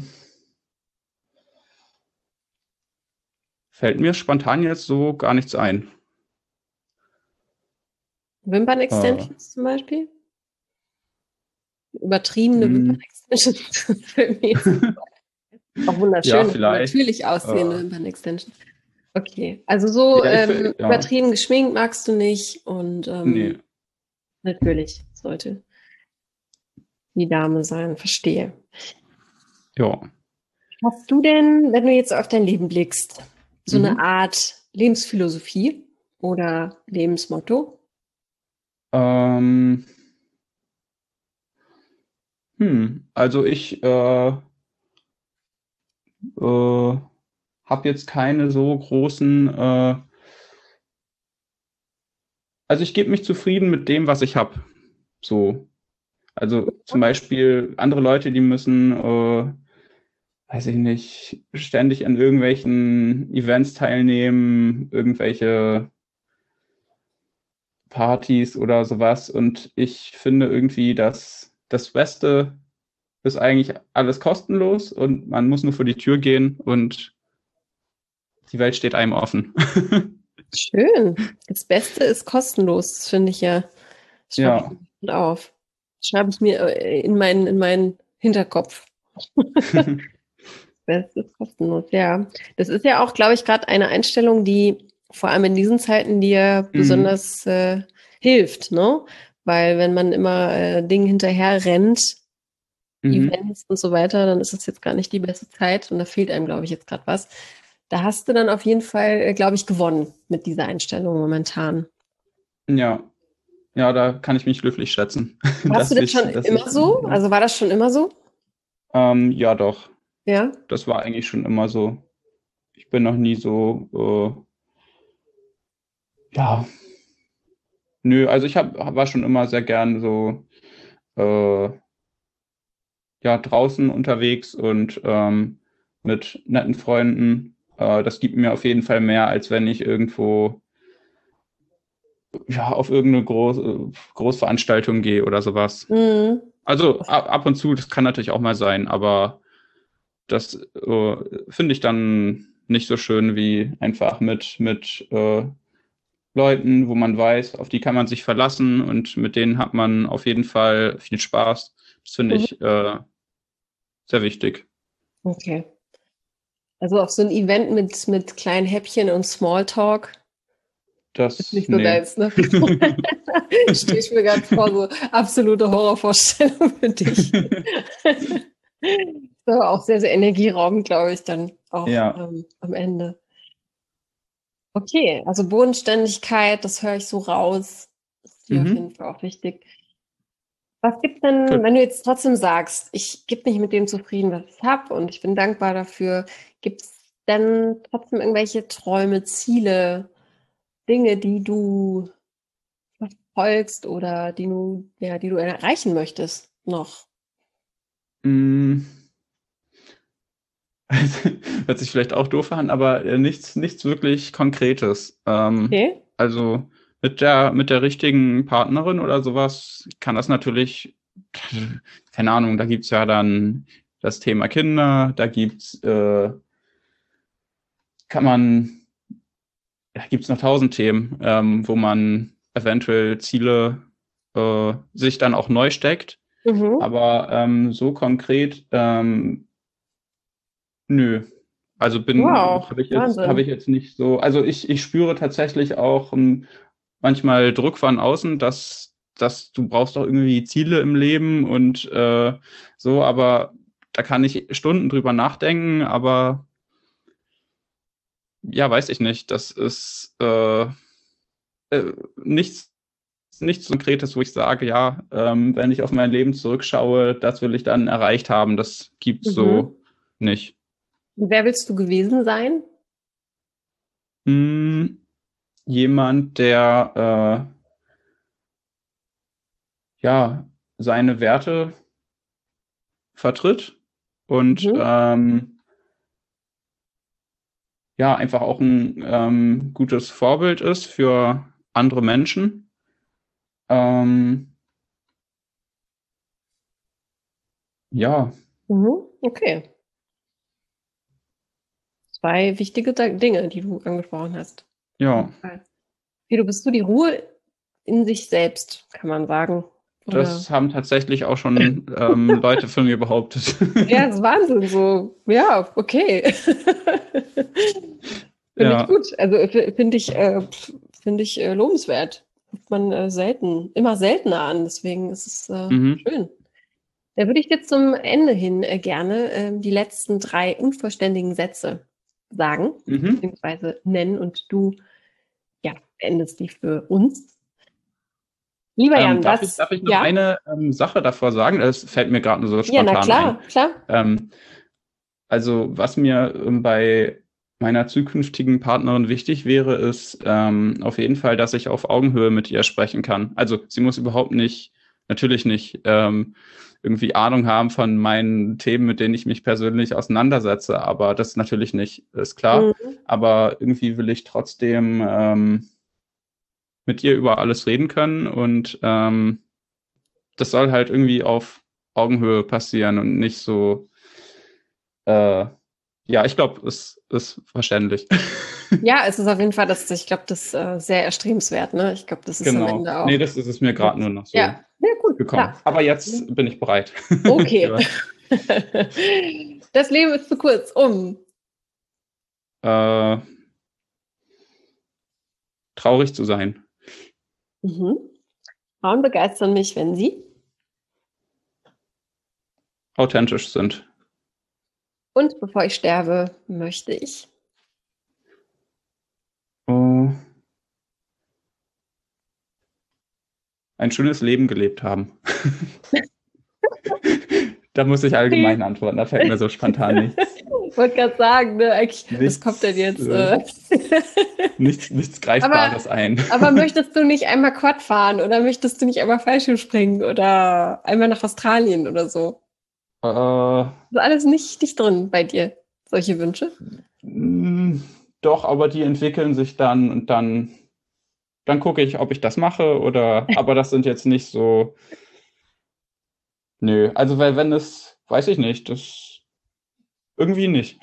fällt mir spontan jetzt so gar nichts ein. Äh, Wimpern-Extensions zum Beispiel? Übertriebene mm, Wimpern-Extensions für mich. Auch ja, wunderschön, vielleicht. natürlich aussehende Äh, Wimpern-Extensions. Okay, also so ja, ich, ähm, fi- ja, übertrieben geschminkt magst du nicht und nee, ähm, natürlich sollte die Dame sein, verstehe. ja. Hast du denn, wenn du jetzt auf dein Leben blickst, so eine Mhm. Art Lebensphilosophie oder Lebensmotto? Ähm, hm, also ich äh, äh, habe jetzt keine so großen, äh, also ich gebe mich zufrieden mit dem, was ich habe. So. Also zum Beispiel andere Leute, die müssen, äh, weiß ich nicht, ständig an irgendwelchen Events teilnehmen, irgendwelche Partys oder sowas. Und ich finde irgendwie, dass das Beste ist eigentlich alles kostenlos und man muss nur vor die Tür gehen und die Welt steht einem offen. Schön. Das Beste ist kostenlos, das finde ich ja. Das schreibe ich Ja. mir gut auf. Das schreibe ich mir äh, in meinen, in meinen Hinterkopf. Beste ist kostenlos, ja. Das ist ja auch, glaube ich, gerade eine Einstellung, die vor allem in diesen Zeiten dir Mhm. besonders äh, hilft, ne? Weil wenn man immer äh, Dingen hinterher rennt, Mhm. Events und so weiter, dann ist es jetzt gar nicht die beste Zeit und da fehlt einem, glaube ich, jetzt gerade was. Da hast du dann auf jeden Fall, äh, glaube ich, gewonnen mit dieser Einstellung momentan. Ja. Ja, da kann ich mich glücklich schätzen, Warst du dass das schon ich, dass immer ich, so? ja. Also war das schon immer so? Ähm, ja, doch. Ja. Das war eigentlich schon immer so. Ich bin noch nie so, äh, ja, nö, also ich hab, war schon immer sehr gern so, äh, ja, draußen unterwegs und ähm, mit netten Freunden. Äh, das gibt mir auf jeden Fall mehr, als wenn ich irgendwo, ja, auf irgendeine Groß, äh, Großveranstaltung gehe oder sowas. Mhm. Also ab, ab und zu, das kann natürlich auch mal sein, aber das äh, finde ich dann nicht so schön wie einfach mit, mit äh, Leuten, wo man weiß, auf die kann man sich verlassen und mit denen hat man auf jeden Fall viel Spaß. Das finde Mhm. ich äh, sehr wichtig. Okay. Also auf so ein Event mit, mit kleinen Häppchen und Smalltalk ist Das, nicht so nee. deins, ne? Stelle ich mir gerade vor, so absolute Horrorvorstellung für dich. Ist aber auch sehr, sehr energieraubend, glaube ich, dann auch Ja, ähm, am Ende. Okay, also Bodenständigkeit, das höre ich so raus. ist dir mhm. auf jeden Fall auch wichtig. Was gibt denn, Gut. wenn du jetzt trotzdem sagst, ich gebe mich mit dem zufrieden, was ich habe und ich bin dankbar dafür, gibt es denn trotzdem irgendwelche Träume, Ziele, Dinge, die du verfolgst oder die du, ja, die du erreichen möchtest noch? Mm. Also, hört sich vielleicht auch doof an, aber nichts, nichts wirklich Konkretes. Ähm, okay. Also mit der, mit der richtigen Partnerin oder sowas kann das natürlich, keine Ahnung, da gibt's ja dann das Thema Kinder, da gibt's, äh, kann man, da gibt's noch tausend Themen, ähm, wo man eventuell Ziele äh, sich dann auch neu steckt. Mhm. Aber ähm, so konkret, ähm, nö. Also bin, wow, habe ich jetzt, habe ich jetzt nicht so, also ich, ich spüre tatsächlich auch um, manchmal Druck von außen, dass, dass du brauchst doch irgendwie Ziele im Leben und äh, so, aber da kann ich Stunden drüber nachdenken, aber ja, weiß ich nicht. Das ist äh, äh, nichts, nichts Konkretes, wo ich sage, ja, ähm, wenn ich auf mein Leben zurückschaue, das will ich dann erreicht haben. Das gibt's mhm. so nicht. Wer willst du gewesen sein? Hm, jemand, der äh, ja seine Werte vertritt und mhm. ähm, ja einfach auch ein ähm, gutes Vorbild ist für andere Menschen. Ähm, ja. Mhm. Okay. Zwei wichtige Dinge, die du angesprochen hast. Ja. Wie du bist du die Ruhe in sich selbst, kann man sagen. Oder? Das haben tatsächlich auch schon ähm, Leute von mir behauptet. Ja, das ist Wahnsinn so. Ja, okay. Finde ja. ich gut. Also finde ich, äh, finde ich äh, lobenswert. Guckt man äh, selten, immer seltener an. Deswegen ist es äh, mhm. schön. Da würde ich jetzt zum Ende hin äh, gerne äh, die letzten drei unvollständigen Sätze sagen, mhm. beziehungsweise nennen und du ja, beendest die für uns. Lieber Jan, ähm, darf, das, ich, darf ich noch ja? eine ähm, Sache davor sagen? Das fällt mir gerade nur so spontan ein. Ja, na klar, ein. klar. Ähm, also was mir ähm, bei meiner zukünftigen Partnerin wichtig wäre, ist ähm, auf jeden Fall, dass ich auf Augenhöhe mit ihr sprechen kann. Also sie muss überhaupt nicht, natürlich nicht ähm, irgendwie Ahnung haben von meinen Themen, mit denen ich mich persönlich auseinandersetze, aber das natürlich nicht, ist klar. Mhm. Aber irgendwie will ich trotzdem ähm, mit ihr über alles reden können und ähm, das soll halt irgendwie auf Augenhöhe passieren und nicht so, äh, ja, ich glaube, es ist verständlich. Ja, es ist auf jeden Fall, das, ich glaube, das ist äh, sehr erstrebenswert, ne? Ich glaube, das ist genau. am Ende auch. Nee, das ist es mir gerade nur noch so ja. Ja, gut, gekommen. Klar. Aber jetzt bin ich bereit. Okay. Das Leben ist zu kurz, um äh, traurig zu sein. Mhm. Frauen begeistern mich, wenn sie authentisch sind. Und bevor ich sterbe, möchte ich oh, ein schönes Leben gelebt haben. Da muss ich allgemein antworten, da fällt mir so spontan nichts. Ich wollte gerade sagen, ne, eigentlich, nichts, was kommt denn jetzt? Äh, nichts, nichts Greifbares aber, ein. Aber möchtest du nicht einmal Quad fahren oder möchtest du nicht einmal Fallschirm springen oder einmal nach Australien oder so? Äh, ist alles nicht, nicht drin bei dir, solche Wünsche? Mh, doch, aber die entwickeln sich dann und dann, dann gucke ich, ob ich das mache oder, aber das sind jetzt nicht so, nö, also weil wenn es, weiß ich nicht, das irgendwie nicht.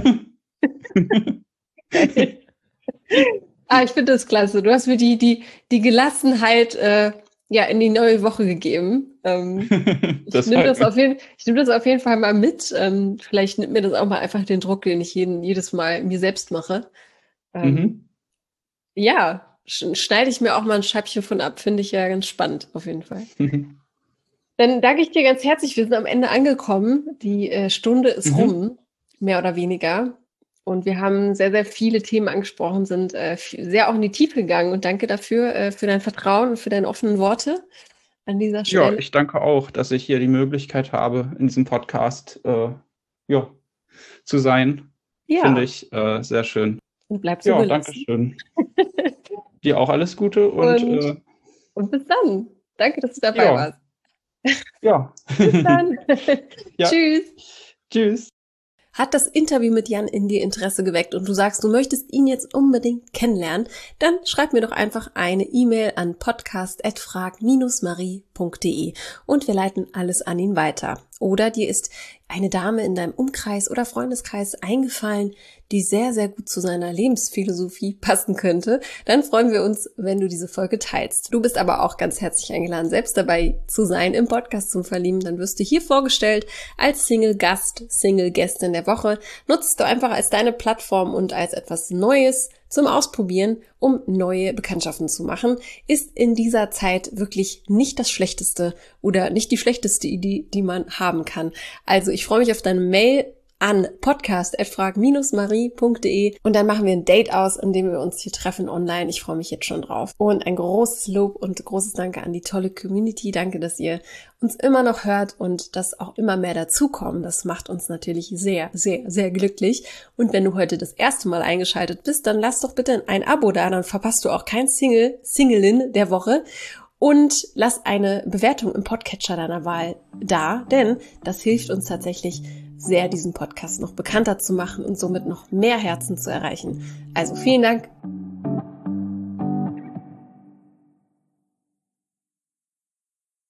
Ah, ich finde das klasse. Du hast mir die, die, die Gelassenheit äh, ja, in die neue Woche gegeben. Ähm, ich nehme das, auf jeden, ich nehm das auf jeden Fall mal mit. Ähm, vielleicht nimmt mir das auch mal einfach den Druck, den ich jeden, jedes Mal mir selbst mache. Ähm, mhm. Ja, schneide ich mir auch mal ein Scheibchen von ab. Finde ich ja ganz spannend, auf jeden Fall. Mhm. Dann danke ich dir ganz herzlich. Wir sind am Ende angekommen. Die äh, Stunde ist mhm. rum, mehr oder weniger. Und wir haben sehr, sehr viele Themen angesprochen, sind äh, sehr auch in die Tiefe gegangen. Und danke dafür, äh, für dein Vertrauen und für deine offenen Worte an dieser Stelle. Ja, ich danke auch, dass ich hier die Möglichkeit habe, in diesem Podcast äh, ja, zu sein. Ja. Finde ich äh, sehr schön. Und bleib so Ja, gelassen. danke schön. Dir auch alles Gute und, und, äh, und bis dann. Danke, dass du dabei ja. warst. Ja. Bis dann. Ja. Tschüss. Tschüss. Hat das Interview mit Jan in dir Interesse geweckt und du sagst, du möchtest ihn jetzt unbedingt kennenlernen, dann schreib mir doch einfach eine E-Mail an podcast at frag dash marie punkt de und wir leiten alles an ihn weiter. Oder dir ist eine Dame in deinem Umkreis oder Freundeskreis eingefallen, die sehr, sehr gut zu seiner Lebensphilosophie passen könnte, dann freuen wir uns, wenn du diese Folge teilst. Du bist aber auch ganz herzlich eingeladen, selbst dabei zu sein im Podcast zum Verlieben. Dann wirst du hier vorgestellt als Single-Gast, Single-Gästin der Woche. Nutzt du einfach als deine Plattform und als etwas Neues zum Ausprobieren, um neue Bekanntschaften zu machen, ist in dieser Zeit wirklich nicht das Schlechteste oder nicht die schlechteste Idee, die man haben kann. Also ich freue mich auf deine Mail an podcast at frag dash marie punkt de und dann machen wir ein Date aus, in dem wir uns hier treffen online. Ich freue mich jetzt schon drauf. Und ein großes Lob und großes Danke an die tolle Community. Danke, dass ihr uns immer noch hört und dass auch immer mehr dazukommen. Das macht uns natürlich sehr, sehr, sehr glücklich. Und wenn du heute das erste Mal eingeschaltet bist, dann lass doch bitte ein Abo da, dann verpasst du auch kein Single, Singlein der Woche. Und lass eine Bewertung im Podcatcher deiner Wahl da, denn das hilft uns tatsächlich sehr, diesen Podcast noch bekannter zu machen und somit noch mehr Herzen zu erreichen. Also vielen Dank